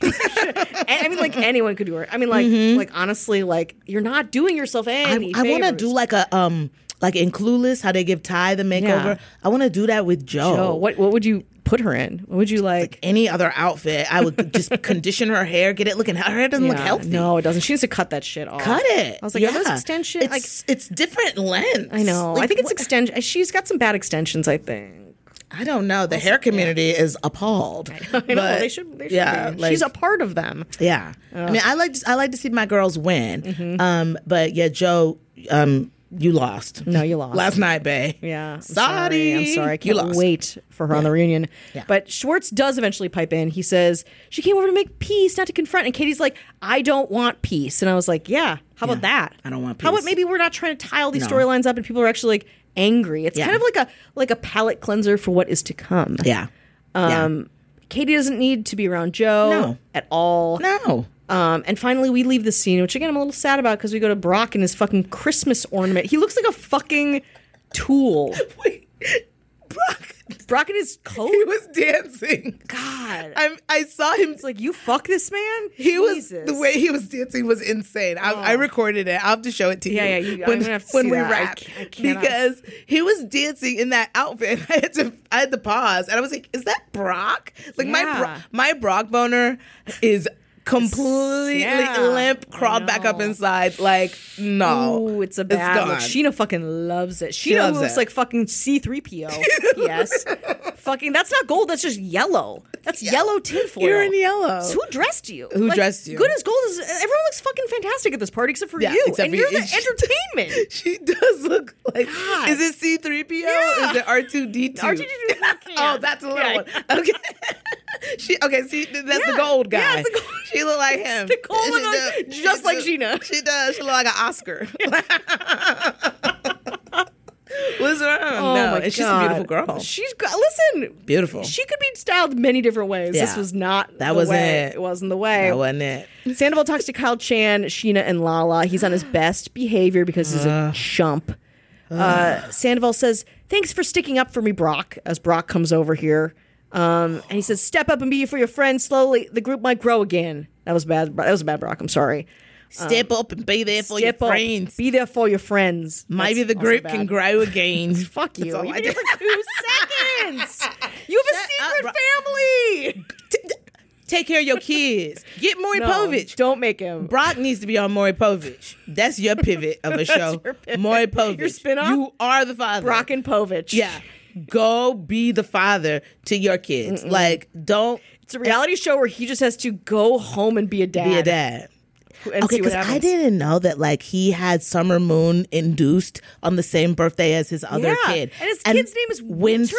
I mean, like anyone could do her. I mean, like honestly, like you're not doing yourself any. I want to do like a like in Clueless, how they give Ty the makeover. Yeah. I want to do that with Joe. What would you put her in? What would you like? Any other outfit. I would just condition her hair, get it looking. Her hair doesn't look healthy. No, it doesn't. She needs to cut that shit off. Cut it. I was like, are those extensions? It's different lengths. I know. I think it's extension. She's got some bad extensions, I think. I don't know. The hair community is appalled. I know. They should be. She's a part of them. Yeah. I mean, I like to see my girls win. But yeah, Joe, you lost. No, you lost. Last night, babe. Yeah. I'm sorry. I can't wait for her on the reunion. Yeah. But Schwartz does eventually pipe in. He says, she came over to make peace, not to confront. And Katie's like, I don't want peace. And I was like, yeah, how about that? I don't want peace. How about maybe we're not trying to tie all these storylines up and people are actually like angry. It's kind of like a palate cleanser for what is to come. Yeah. Katie doesn't need to be around Joe at all. No. And finally, we leave the scene, which again, I'm a little sad about because we go to Brock and his fucking Christmas ornament. He looks like a fucking tool. Wait, Brock in his coat? He was dancing. God. I saw him. It's like, you fuck this man? The way he was dancing was insane. I recorded it. I'll have to show it to you. Yeah, I'm going to have to see when we that. wrap. Because he was dancing in that outfit. I had to pause. And I was like, is that Brock? Like, my Brock boner is completely limp, crawled back up inside. Like, no. Ooh, it's a bad look. Sheena fucking loves it. Sheena looks like fucking C-3PO. Yes. Fucking, that's not gold, that's just yellow. That's yellow tinfoil. You're in yellow. So who dressed you? Who dressed you? Good as gold is. Everyone looks fucking fantastic at this party except for you. except And for you're you. the entertainment. She does look like. God. Is it C-3PO? Yeah. Is it R2-D2? R2D2. Oh, that's a little one. Okay. See, that's the gold guy. Yeah, it's the gold. She look like him. The gold one, just like Gina. She does. She look like an Oscar. What's wrong? Oh No, my and she's a beautiful God. girl. She's listen. Beautiful. She could be styled many different ways. Yeah. This was not That the wasn't way. it. It wasn't the way. That wasn't it. Sandoval talks to Kyle Chan, Sheena, and Lala. He's on his best behavior because he's a chump. Sandoval says, "Thanks for sticking up for me, Brock," as Brock comes over here. And he says, "Step up and be for your friends. Slowly, the group might grow again." That was bad. That was a bad Brock. I'm sorry. Step up and be there for your Step up. friends. Be there for your friends. Maybe That's the group also can bad. grow again. Fuck you. That's all You've I been here do. for 2 seconds. You have a secret family. Take care of your kids. Get Maury No, Povich. don't make him. Brock needs to be on Maury Povich. That's your pivot of a show. your pivot. Maury Povich. Your spinoff? You are the father. Brock and Povich. Yeah. Go be the father to your kids. Like, don't It's a reality show where he just has to go home and be a dad. be a dad. And Okay, see what because happens. I didn't know that like he had Summer Moon induced on the same birthday as his other kid. And his kid's name is Winter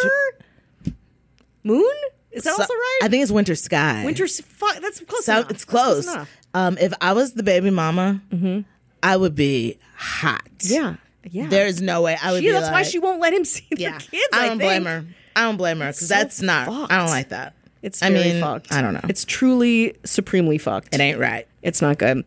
Moon? Is that also right? I think it's Winter Sky. Fuck, that's close So enough. it's close. That's enough. If I was the baby mama, I would be hot. Yeah. Yeah. There is no way I would be That's why like, she won't let him see the yeah. kids. I don't blame think. her. I don't blame her because so that's not. fucked. I don't like that. It's I very mean, fucked. I don't know. It's truly supremely fucked. It ain't right. It's not good.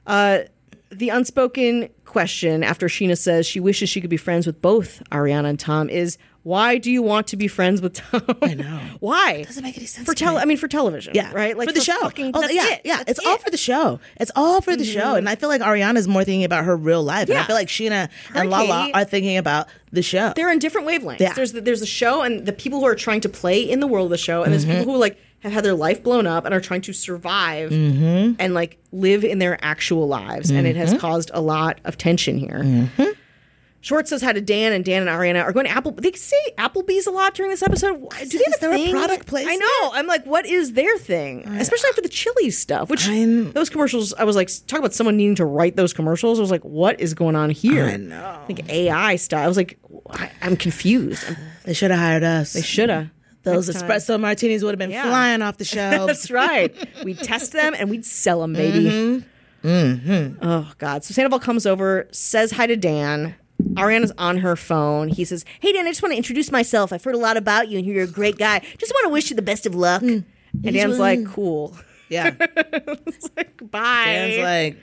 The unspoken question after Sheena says she wishes she could be friends with both Ariana and Tom is, why do you want to be friends with Tom? I know. Why? Doesn't make any sense. For to me. for television. Yeah, right. Like for the show. Fucking, Oh, that's yeah, it. yeah. That's It's all for the show. It's all for the show, and I feel like Ariana's more thinking about her real life, and I Yeah. feel like Sheena Her and Lala Katie- are thinking about the show. They're in different wavelengths. Yeah. There's the show and the people who are trying to play in the world of the show, and there's people who like have had their life blown up and are trying to survive and like live in their actual lives, and it has caused a lot of tension here. Schwartz says hi to Dan, and Dan and Ariana are going to They say Applebee's a lot during this episode. Do they have Is there a thing? product placement? I know. I'm like, what is their thing? Especially after the Chili's stuff, which those commercials, I was like, talk about someone needing to write those commercials. I was like, what is going on here? I know. Like AI style. I was like, I'm confused. They should have hired us. They should have. Those Next time. espresso martinis would have been Yeah. flying off the shelves. That's right. We'd test them and we'd sell them, baby. Oh, God. So Sandoval comes over, says hi to Dan. Ariana's on her phone. He says, "Hey, Dan, I just want to introduce myself. I've heard a lot about you and you're a great guy. Just want to wish you the best of luck." And Dan's like, "Cool." Yeah. It's like, bye. Dan's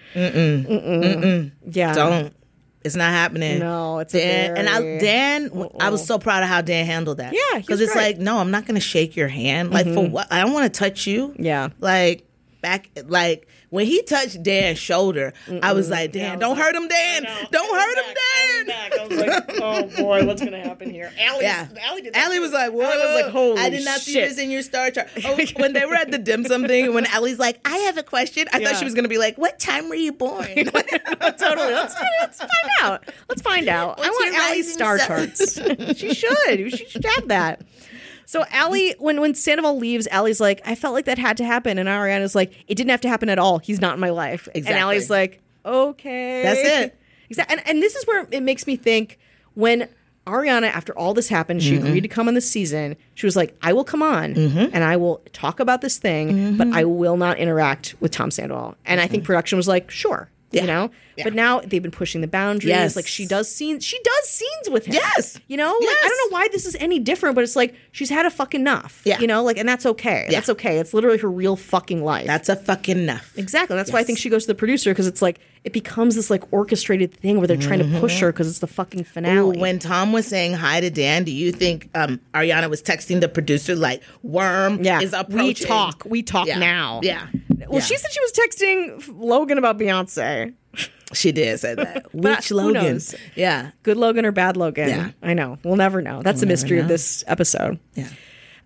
like, yeah. don't. It's not happening. No, it's Dan. And very- I was so proud of how Dan handled that. Yeah, he was because it's great. like, no, I'm not going to shake your hand. Like for what? I don't want to touch you. Yeah. Like like when he touched Dan's shoulder, I was like, Dan, don't hurt him, Dan. Don't hurt him, Dan. I was like, oh boy, what's going to happen here? Allie did that. Allie was like, "Whoa!" Allie was like, holy I did not see shit. this in your star chart. Oh, when they were at the dim sum thing, when Allie's like, "I have a question," I thought she was gonna be like, "What time were you born?" Totally. Let's find out. Let's find out. I What's want your Allie's rising star sun? charts. She should. She should have that. So Allie, when Sandoval leaves, Allie's like, I felt like that had to happen. And Ariana's like, it didn't have to happen at all. He's not in my life. Exactly. And Allie's like, okay. That's it. Exactly. And this is where it makes me think when Ariana, after all this happened, she agreed to come on this season. She was like, I will come on and I will talk about this thing, but I will not interact with Tom Sandoval. And I think production was like, sure. Yeah. You know, Yeah. but now they've been pushing the boundaries. Yes. Like she does scenes with him. Yes. You know, like, Yes. I don't know why this is any different, but it's like she's had a fuck enough. Yeah. You know, like, and that's okay. Yeah. That's okay. It's literally her real fucking life. That's a fucking enough. Exactly. That's why I think she goes to the producer because it's like it becomes this like orchestrated thing where they're trying to push her because it's the fucking finale. When Tom was saying hi to Dan, do you think Ariana was texting the producer like, "Worm is approaching"? We talk Yeah. now. Yeah. Well, she said she was texting Logan about Beyonce. She did say that. But Which who Logan? knows? Yeah. Good Logan or bad Logan? Yeah. I know. We'll never know. That's the mystery of this episode. Yeah.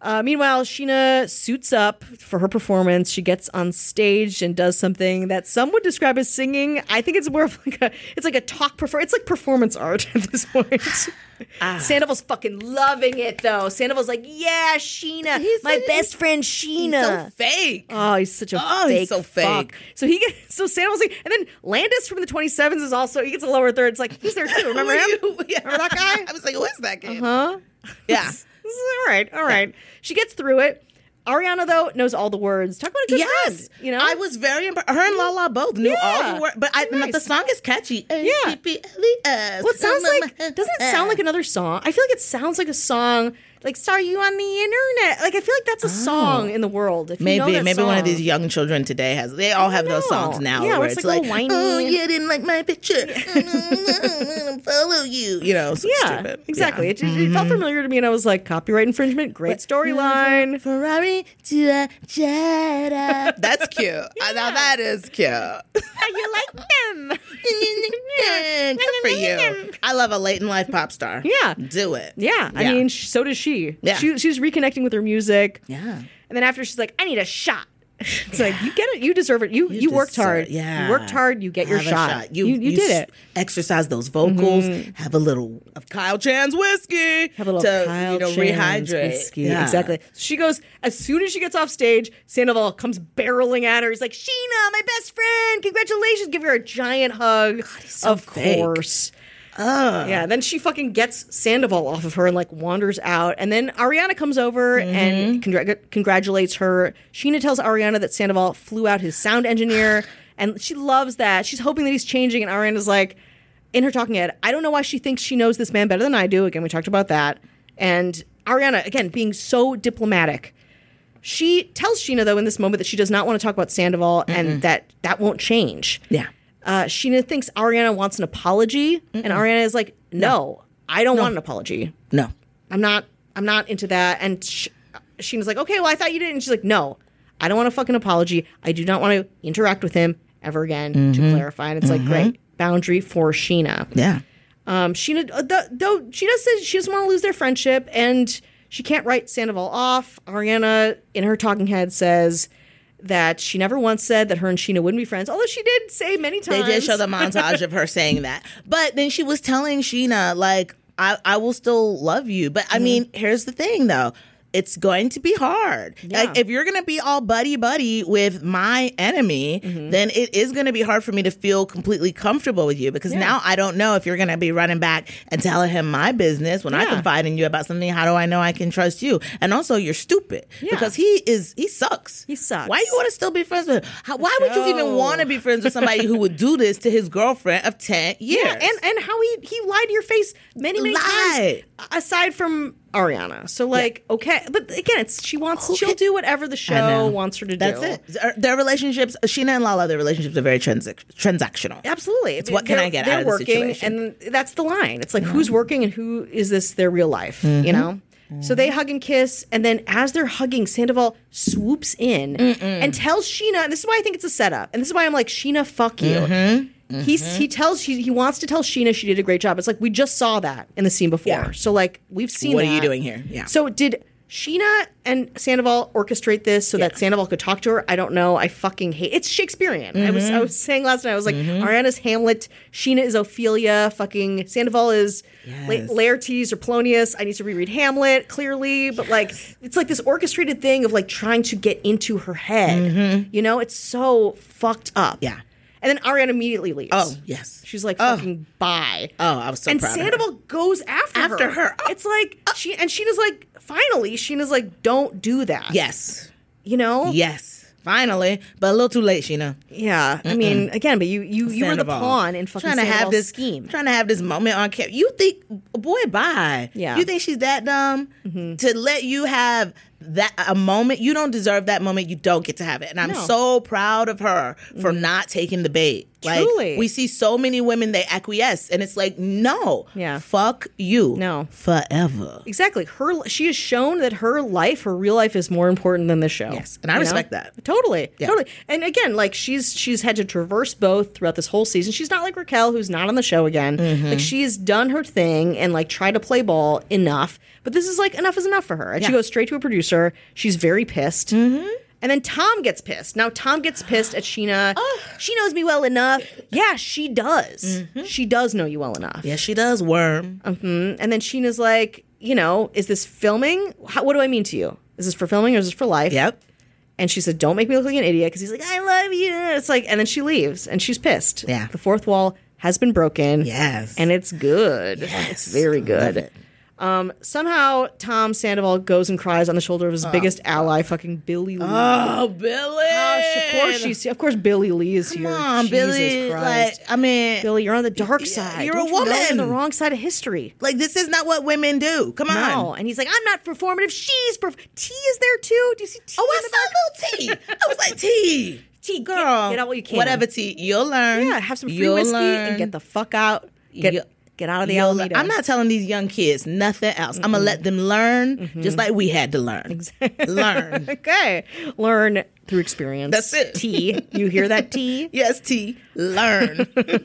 Meanwhile, Sheena suits up for her performance. She gets on stage and does something that some would describe as singing. I think it's more of like a talk performance. It's like performance art at this point. Sandoval's fucking loving it, though. Sandoval's like, yeah, Sheena, my best friend Sheena. He's so fake. Oh, he's such a fake. He's so fake. Fuck. So Sandoval's like, and then Landis from the 27s is also, he gets a lower third. It's like, he's there too. Remember him? Yeah. Remember that guy? I was like, who is that kid? Huh? Yeah. All right. Yeah. She gets through it. Ariana, though, knows all the words. Talk about a good friend. You know? I was very impressed. Her and Lala both knew all the words. But the song is catchy. Yeah. Well, it sounds like, doesn't it sound like another song? I feel like it sounds like a song, like, Saw You on the Internet. Like, I feel like that's a song in the world. If you know that maybe song. one of these young children today has, they all have those songs now. Yeah, where it's it's like like, whiny. oh, you didn't like my picture. Follow you. You know, so stupid. Exactly. Yeah. It felt familiar to me, and I was like, copyright infringement, great storyline. Ferrari to a Jetta. That's cute. Now that is cute. How you like them? Good for you. I love a late in life pop star. Yeah. Do it. Yeah. I mean, so does she. Yeah. She's reconnecting with her music. Yeah. And then after, she's like, I need a shot. It's like, you get it. You deserve it. You worked hard. Yeah. You worked hard. You get your Have a shot. You did it. Exercise those vocals. Have a little of Kyle Chan's whiskey. Have a little to, Kyle Chan's rehydrate. whiskey. Yeah. Exactly. She goes, as soon as she gets off stage, Sandoval comes barreling at her. He's like, Sheena, my best friend. Congratulations. Give her a giant hug. God, he's so fake. Course. Yeah, then she fucking gets Sandoval off of her and like wanders out. And then Ariana comes over and congratulates her. Sheena tells Ariana that Sandoval flew out his sound engineer, and she loves that. She's hoping that he's changing, and Ariana's like, in her talking head, I don't know why she thinks she knows this man better than I do. Again, we talked about that. And Ariana, again, being so diplomatic. She tells Sheena, though, in this moment that she does not want to talk about Sandoval and that won't change. Yeah. Sheena thinks Ariana wants an apology, and Ariana is like, no, I don't want an apology. No. I'm not into that. And Sheena's like, okay, well, I thought you did. And she's like, no, I don't want a fucking apology. I do not want to interact with him ever again, to clarify. And it's like, great, boundary for Sheena. Yeah. Sheena, though she does say she doesn't want to lose their friendship, and she can't write Sandoval off. Ariana, in her talking head, says that she never once said that her and Sheena wouldn't be friends, although she did say many times. They did show the montage of her saying that. But then she was telling Sheena, like, I will still love you. But, I mean, here's the thing, though. It's going to be hard. Yeah. Like, if you're going to be all buddy-buddy with my enemy, then it is going to be hard for me to feel completely comfortable with you, because now I don't know if you're going to be running back and telling him my business when I confide in you about something. How do I know I can trust you? And also, you're stupid because he sucks. He sucks. Why you want to still be friends with him? Why would you even want to be friends with somebody who would do this to his girlfriend of 10 years? Yeah, and how he lied to your face many times, aside from Ariana. So okay, but again, she'll do whatever the show wants her to do. That's it. Their relationships, Sheena and Lala, their relationships are very transactional. Absolutely. It's what can I get out of the situation? And that's the line. It's like, who's working and who is this their real life, you know? So they hug and kiss, and then as they're hugging, Sandoval swoops in and tells Sheena, and this is why I think it's a setup, and this is why I'm like, Sheena, fuck you. He wants to tell Sheena she did a great job. It's like, we just saw that in the scene before. Yeah. So like, we've seen what that. Are you doing here? Yeah. So did Sheena and Sandoval orchestrate this so that Sandoval could talk to her? I don't know. I fucking hate it's Shakespearean. I was saying last night, I was like, Ariana's Hamlet, Sheena is Ophelia, fucking Sandoval is Laertes or Polonius. I need to reread Hamlet, clearly. But like, it's like this orchestrated thing of like trying to get into her head. You know, it's so fucked up. Yeah. And then Ariana immediately leaves. Oh, yes. She's like, fucking bye. Oh, I was so and proud Sandoval of her. goes after her. Oh. It's like, Sheena's like, finally, Sheena's like, don't do that. Yes. You know? Yes. Finally. But a little too late, Sheena. Yeah. I mean, again, but you were the pawn in fucking Sandoval's scheme. Trying to have this moment on camera. You think, boy, bye. Yeah. You think she's that dumb to let you have a moment? You don't deserve that moment. You don't get to have it. And I'm so proud of her for not taking the bait. Truly. Like, we see so many women, they acquiesce, and it's like, no. Yeah. Fuck you. No. Forever. Exactly. She has shown that her real life is more important than the show. Yes. And I respect that. Totally. Yeah. Totally. And again, like, she's had to traverse both throughout this whole season. She's not like Raquel, who's not on the show again. Like, she's done her thing and like tried to play ball enough. But this is like, enough is enough for her. And she goes straight to a producer producer. She's very pissed. Mm-hmm. And then Tom gets pissed. Now, Tom gets pissed at Sheena. She knows me well enough. Yeah, she does. Mm-hmm. She does know you well enough. Yes, she does, worm. Mm-hmm. And then Sheena's like, is this filming? What do I mean to you? Is this for filming or is this for life? Yep. And she said, don't make me look like an idiot, because he's like, I love you. It's like, and then she leaves, and she's pissed. Yeah. The fourth wall has been broken. Yes. And it's good. Yes. It's very good. Love it. Somehow Tom Sandoval goes and cries on the shoulder of his biggest ally, fucking Billy Lee. Oh, Billy! Of course, Billy Lee is here. Come on, Jesus Billy. Christ. Billy, you're on the dark side. You're Don't a you know woman. you're on the wrong side of history. Like, this is not what women do. Come on. No, and he's like, I'm not performative. She's T is there too. Do you see T? Oh, I saw little T. I was like, T. T, Girl. Get out what you can. Whatever, T. You'll learn. Yeah, have some free whiskey and get the fuck out. Get out of the Alameda. I'm not telling these young kids nothing else. I'm going to let them learn just like we had to learn. Learn. Okay. Learn through experience. That's it. T. You hear that, T? Yes, T. Learn.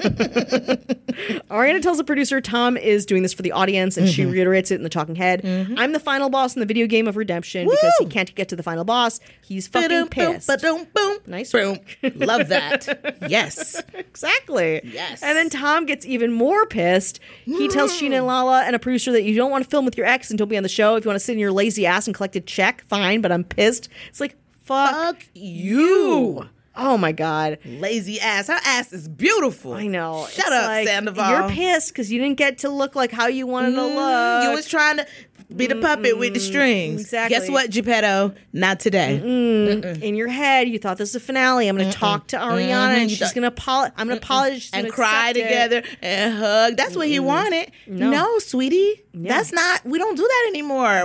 Ariana tells the producer Tom is doing this for the audience, and she reiterates it in the talking head. I'm the final boss in the video game of redemption because he can't get to the final boss. He's fucking pissed. Boom. Nice. Boom. Love that. Yes. Exactly. Yes. And then Tom gets even more pissed. He tells Sheena and Lala and a producer that you don't want to film with your ex and don't be on the show. If you want to sit in your lazy ass and collect a check, fine, but I'm pissed. It's like, fuck you. Oh my God. Lazy ass. Her ass is beautiful. I know. Shut up, like, Sandoval. You're pissed because you didn't get to look like how you wanted to look. You was trying to be the puppet with the strings. Exactly. Guess what, Geppetto? Not today. In your head, you thought this was a finale. I'm going to talk to Ariana, and she's going to apologize. I'm going to apologize and cry together and hug. That's what he wanted. No, sweetie. That's not. We don't do that anymore.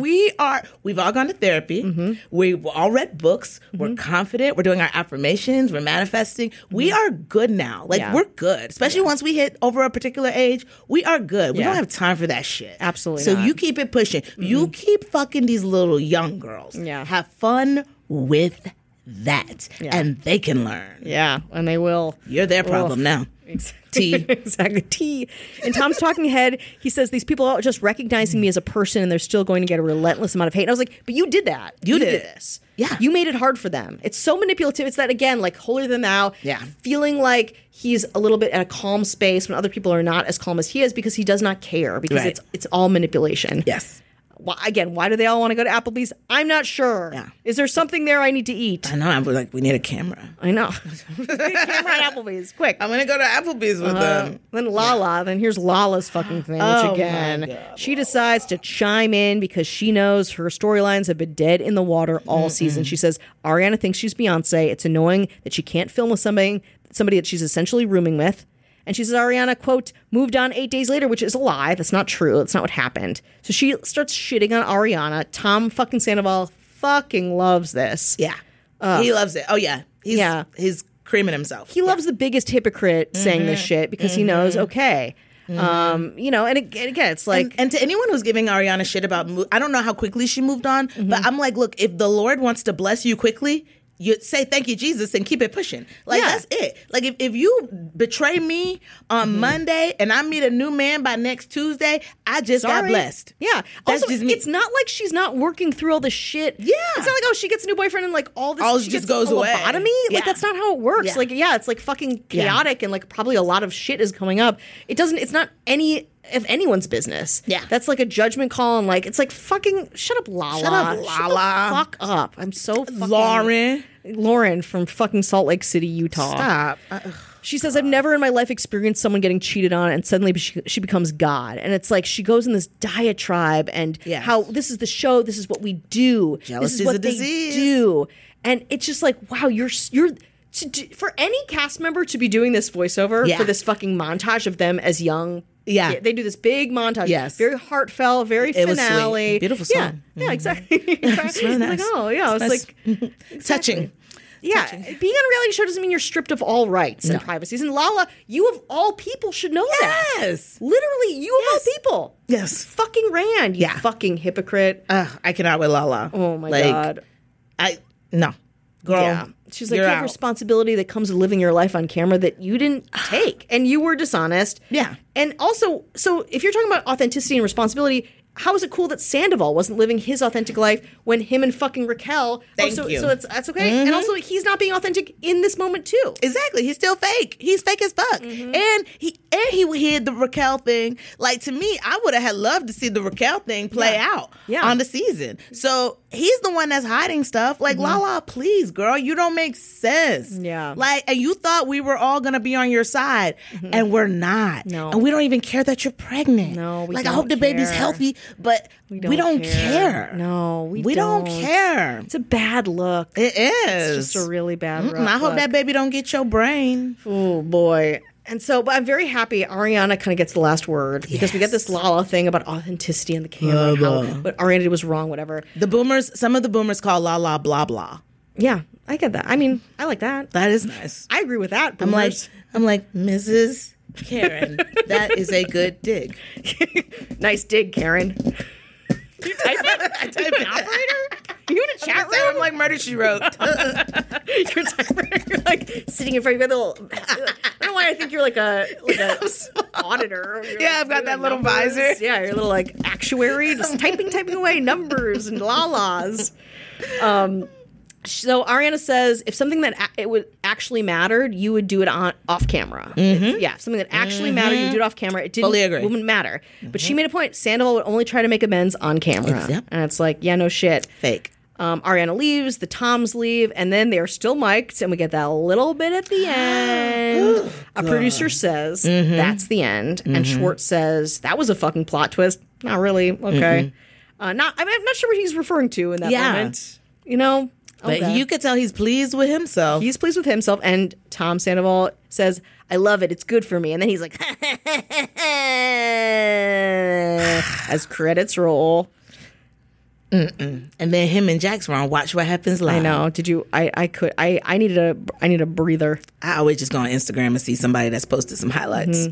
We've all gone to therapy. We've all read books. We're confident. We're doing our affirmations. We're manifesting. We are good now. We're good. Especially once we hit over a particular age. We are good. We don't have time for that shit. Absolutely So not. you keep it pushing. You keep fucking these little young girls. Yeah. Have fun with that. And they can learn. Yeah, and they will. You're their problem now. T. Exactly. T. In Tom's talking head, he says, these people are just recognizing me as a person and they're still going to get a relentless amount of hate. And I was like, but you did that. You did this. Yeah. You made it hard for them. It's so manipulative. It's that, again, like holier than thou. Yeah. Feeling like he's a little bit at a calm space when other people are not as calm as he is because he does not care because it's all manipulation. Yes. Again, why do they all want to go to Applebee's? I'm not sure. Yeah. Is there something there I need to eat? I know. I'm like, we need a camera. I know. Camera at Applebee's, quick. I'm gonna go to Applebee's with them. Then Lala. Then here's Lala's fucking thing, which again, she decides to chime in because she knows her storylines have been dead in the water all season. She says Ariana thinks she's Beyonce. It's annoying that she can't film with somebody that she's essentially rooming with. And she says Ariana, quote, moved on 8 days later, which is a lie. That's not true. That's not what happened. So she starts shitting on Ariana. Tom fucking Sandoval fucking loves this. Yeah. He loves it. Oh, yeah. He's creaming himself. He loves the biggest hypocrite saying this shit because he knows, okay. And again, it's like... And to anyone who's giving Ariana shit about... I don't know how quickly she moved on, but I'm like, look, if the Lord wants to bless you quickly... You say thank you, Jesus, and keep it pushing. That's it. Like if you betray me on Monday and I meet a new man by next Tuesday, I just got blessed. Yeah. That's also, just me. It's not like she's not working through all this shit. Yeah. It's not like, she gets a new boyfriend and like all this all she just gets goes a away. Lobotomy. Yeah. Like that's not how it works. Yeah. It's like fucking chaotic and like probably a lot of shit is coming up. It's not any of anyone's business. Yeah. That's like a judgment call and like it's like fucking shut up, Lala. Shut up, Lala. Shut the fuck up. I'm so fucking Lauren from fucking Salt Lake City, Utah. Stop. She says, I've never in my life experienced someone getting cheated on and suddenly she becomes God. And it's like she goes in this diatribe and how this is the show, this is what we do. Jealousy this is what a disease. They do. And it's just like, wow, you're for any cast member to be doing this voiceover for this fucking montage of them as young. Yeah. They do this big montage. Yes. Very heartfelt, very it finale. Was sweet. Beautiful song. Yeah, exactly. It's really nice. like, oh, yeah. It's like exactly. Touching. Yeah, being on a reality show doesn't mean you're stripped of all rights and privacies. And Lala, you of all people should know that. Yes. Literally, you of all people. Yes. Fucking Rand, you fucking hypocrite. I cannot with Lala. Oh my God. No. Girl. Yeah. She's like, you have responsibility that comes with living your life on camera that you didn't take. And you were dishonest. Yeah. And also, so if you're talking about authenticity and responsibility, how is it cool that Sandoval wasn't living his authentic life when him and fucking Raquel? Thank you. So that's okay. And also, he's not being authentic in this moment too. Exactly. He's still fake. He's fake as fuck. And he hid the Raquel thing. Like, to me, I would have had loved to see the Raquel thing play out on the season. So he's the one that's hiding stuff. Like, Lala, please, girl, you don't make sense. Yeah. Like, and you thought we were all gonna be on your side, and we're not. No. And we don't even care that you're pregnant. No, we like, don't I hope the baby's care. healthy, but we don't care. No, we don't care. It's a bad look. It is. It's just a really bad look. I hope that baby don't get your brain. Oh, boy. And so, but I'm very happy Ariana kind of gets the last word because we get this Lala thing about authenticity in the camera. But Ariana was wrong, whatever. Some of the boomers call Lala blah blah. Yeah, I get that. I mean, I like that. That is nice. I agree with that. I'm boomers. like Mrs. Karen. That is a good dig. Nice dig, Karen. You type it? I type it. Operator? You in a chat room? I'm like Murder, She Wrote. You're like sitting in front of your little. I don't know why I think you're like a auditor. You're I've got that little numbers. visor. Yeah, your little like actuary, just typing away numbers and la-las. So Ariana says, if something that it would actually mattered, you would do it off camera. If something that actually mattered, you would do it off camera. It Fully agree. wouldn't matter. But she made a point. Sandoval would only try to make amends on camera. Yep. And it's like, yeah, no shit. Fake. Ariana leaves, the Toms leave, and then they are still mic'd, and we get that little bit at the end. A producer says, that's the end. And Schwartz says, that was a fucking plot twist. Not really. Okay. I'm not sure what he's referring to in that moment. You know? But you could tell he's pleased with himself. He's pleased with himself, and Tom Sandoval says, I love it. It's good for me. And then he's like, as credits roll. And then him and Jax were on Watch What Happens Live. I know. Did you? I needed a breather. I always just go on Instagram and see somebody that's posted some highlights.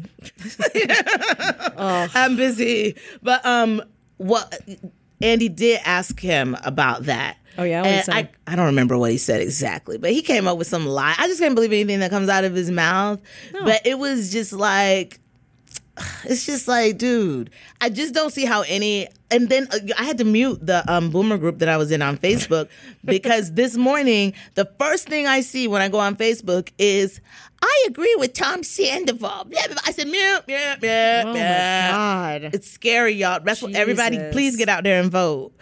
I'm busy. But what Andy did ask him about that. Oh, yeah? And I don't remember what he said exactly, but he came up with some lie. I just can't believe anything that comes out of his mouth. No. But it was just like, it's just like, dude, I just don't see how any. And then I had to mute the boomer group that I was in on Facebook because this morning, the first thing I see when I go on Facebook is, I agree with Tom Sandoval. Blah, blah, blah. I said, mute. Oh, my God. It's scary, y'all. Everybody, please get out there and vote.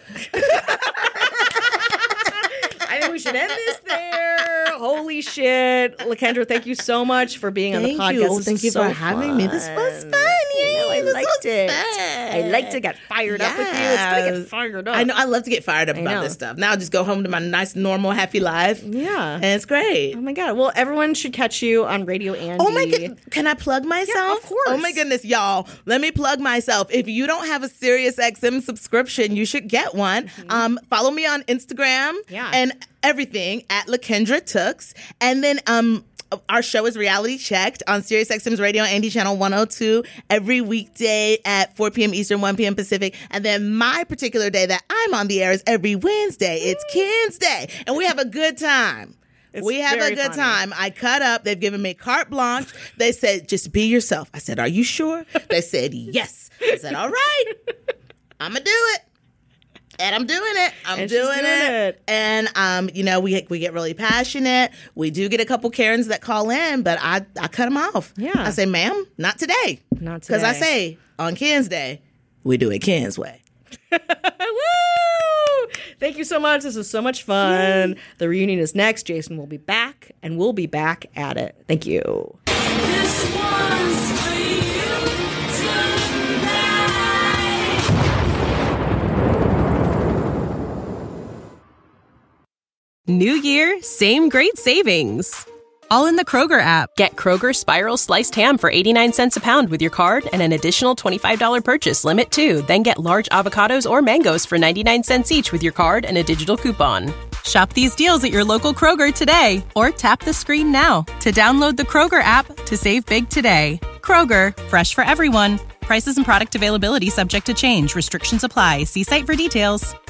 I think we should end this there. Holy shit. LaKendra, thank you so much for being on the podcast. Thank you for having me. This was fun. I liked it. I liked it. Got fired up with you. It's going to get fired up. I know. I love to get fired up about this stuff. Now I'll just go home to my nice, normal, happy life. Yeah. And it's great. Oh, my God. Well, everyone should catch you on Radio Andy. Oh, my God. Can I plug myself? Yeah, of course. Oh, my goodness, y'all. Let me plug myself. If you don't have a SiriusXM subscription, you should get one. Follow me on Instagram and everything at LaKendra Tooks. And then our show is Reality Checked on SiriusXM's Radio Andy Channel 102 every weekday at 4 p.m. Eastern, 1 p.m. Pacific. And then my particular day that I'm on the air is every Wednesday. It's Ken's Day. And we have a good time. We have a good time. I cut up. They've given me carte blanche. They said, just be yourself. I said, are you sure? They said, yes. I said, all right. I'm going to do it. And I'm doing it. I'm doing it. And, we get really passionate. We do get a couple Karens that call in, but I cut them off. Yeah. I say, ma'am, not today. Not today. Because I say, on Ken's Day, we do it Ken's way. Woo! Thank you so much. This was so much fun. Yay. The reunion is next. Jason will be back, and we'll be back at it. Thank you. This one's for you tonight. New year, same great savings. All in the Kroger app. Get Kroger Spiral Sliced Ham for 89 cents a pound with your card and an additional $25 purchase limit too. Then get large avocados or mangoes for 99 cents each with your card and a digital coupon. Shop these deals at your local Kroger today or tap the screen now to download the Kroger app to save big today. Kroger, fresh for everyone. Prices and product availability subject to change. Restrictions apply. See site for details.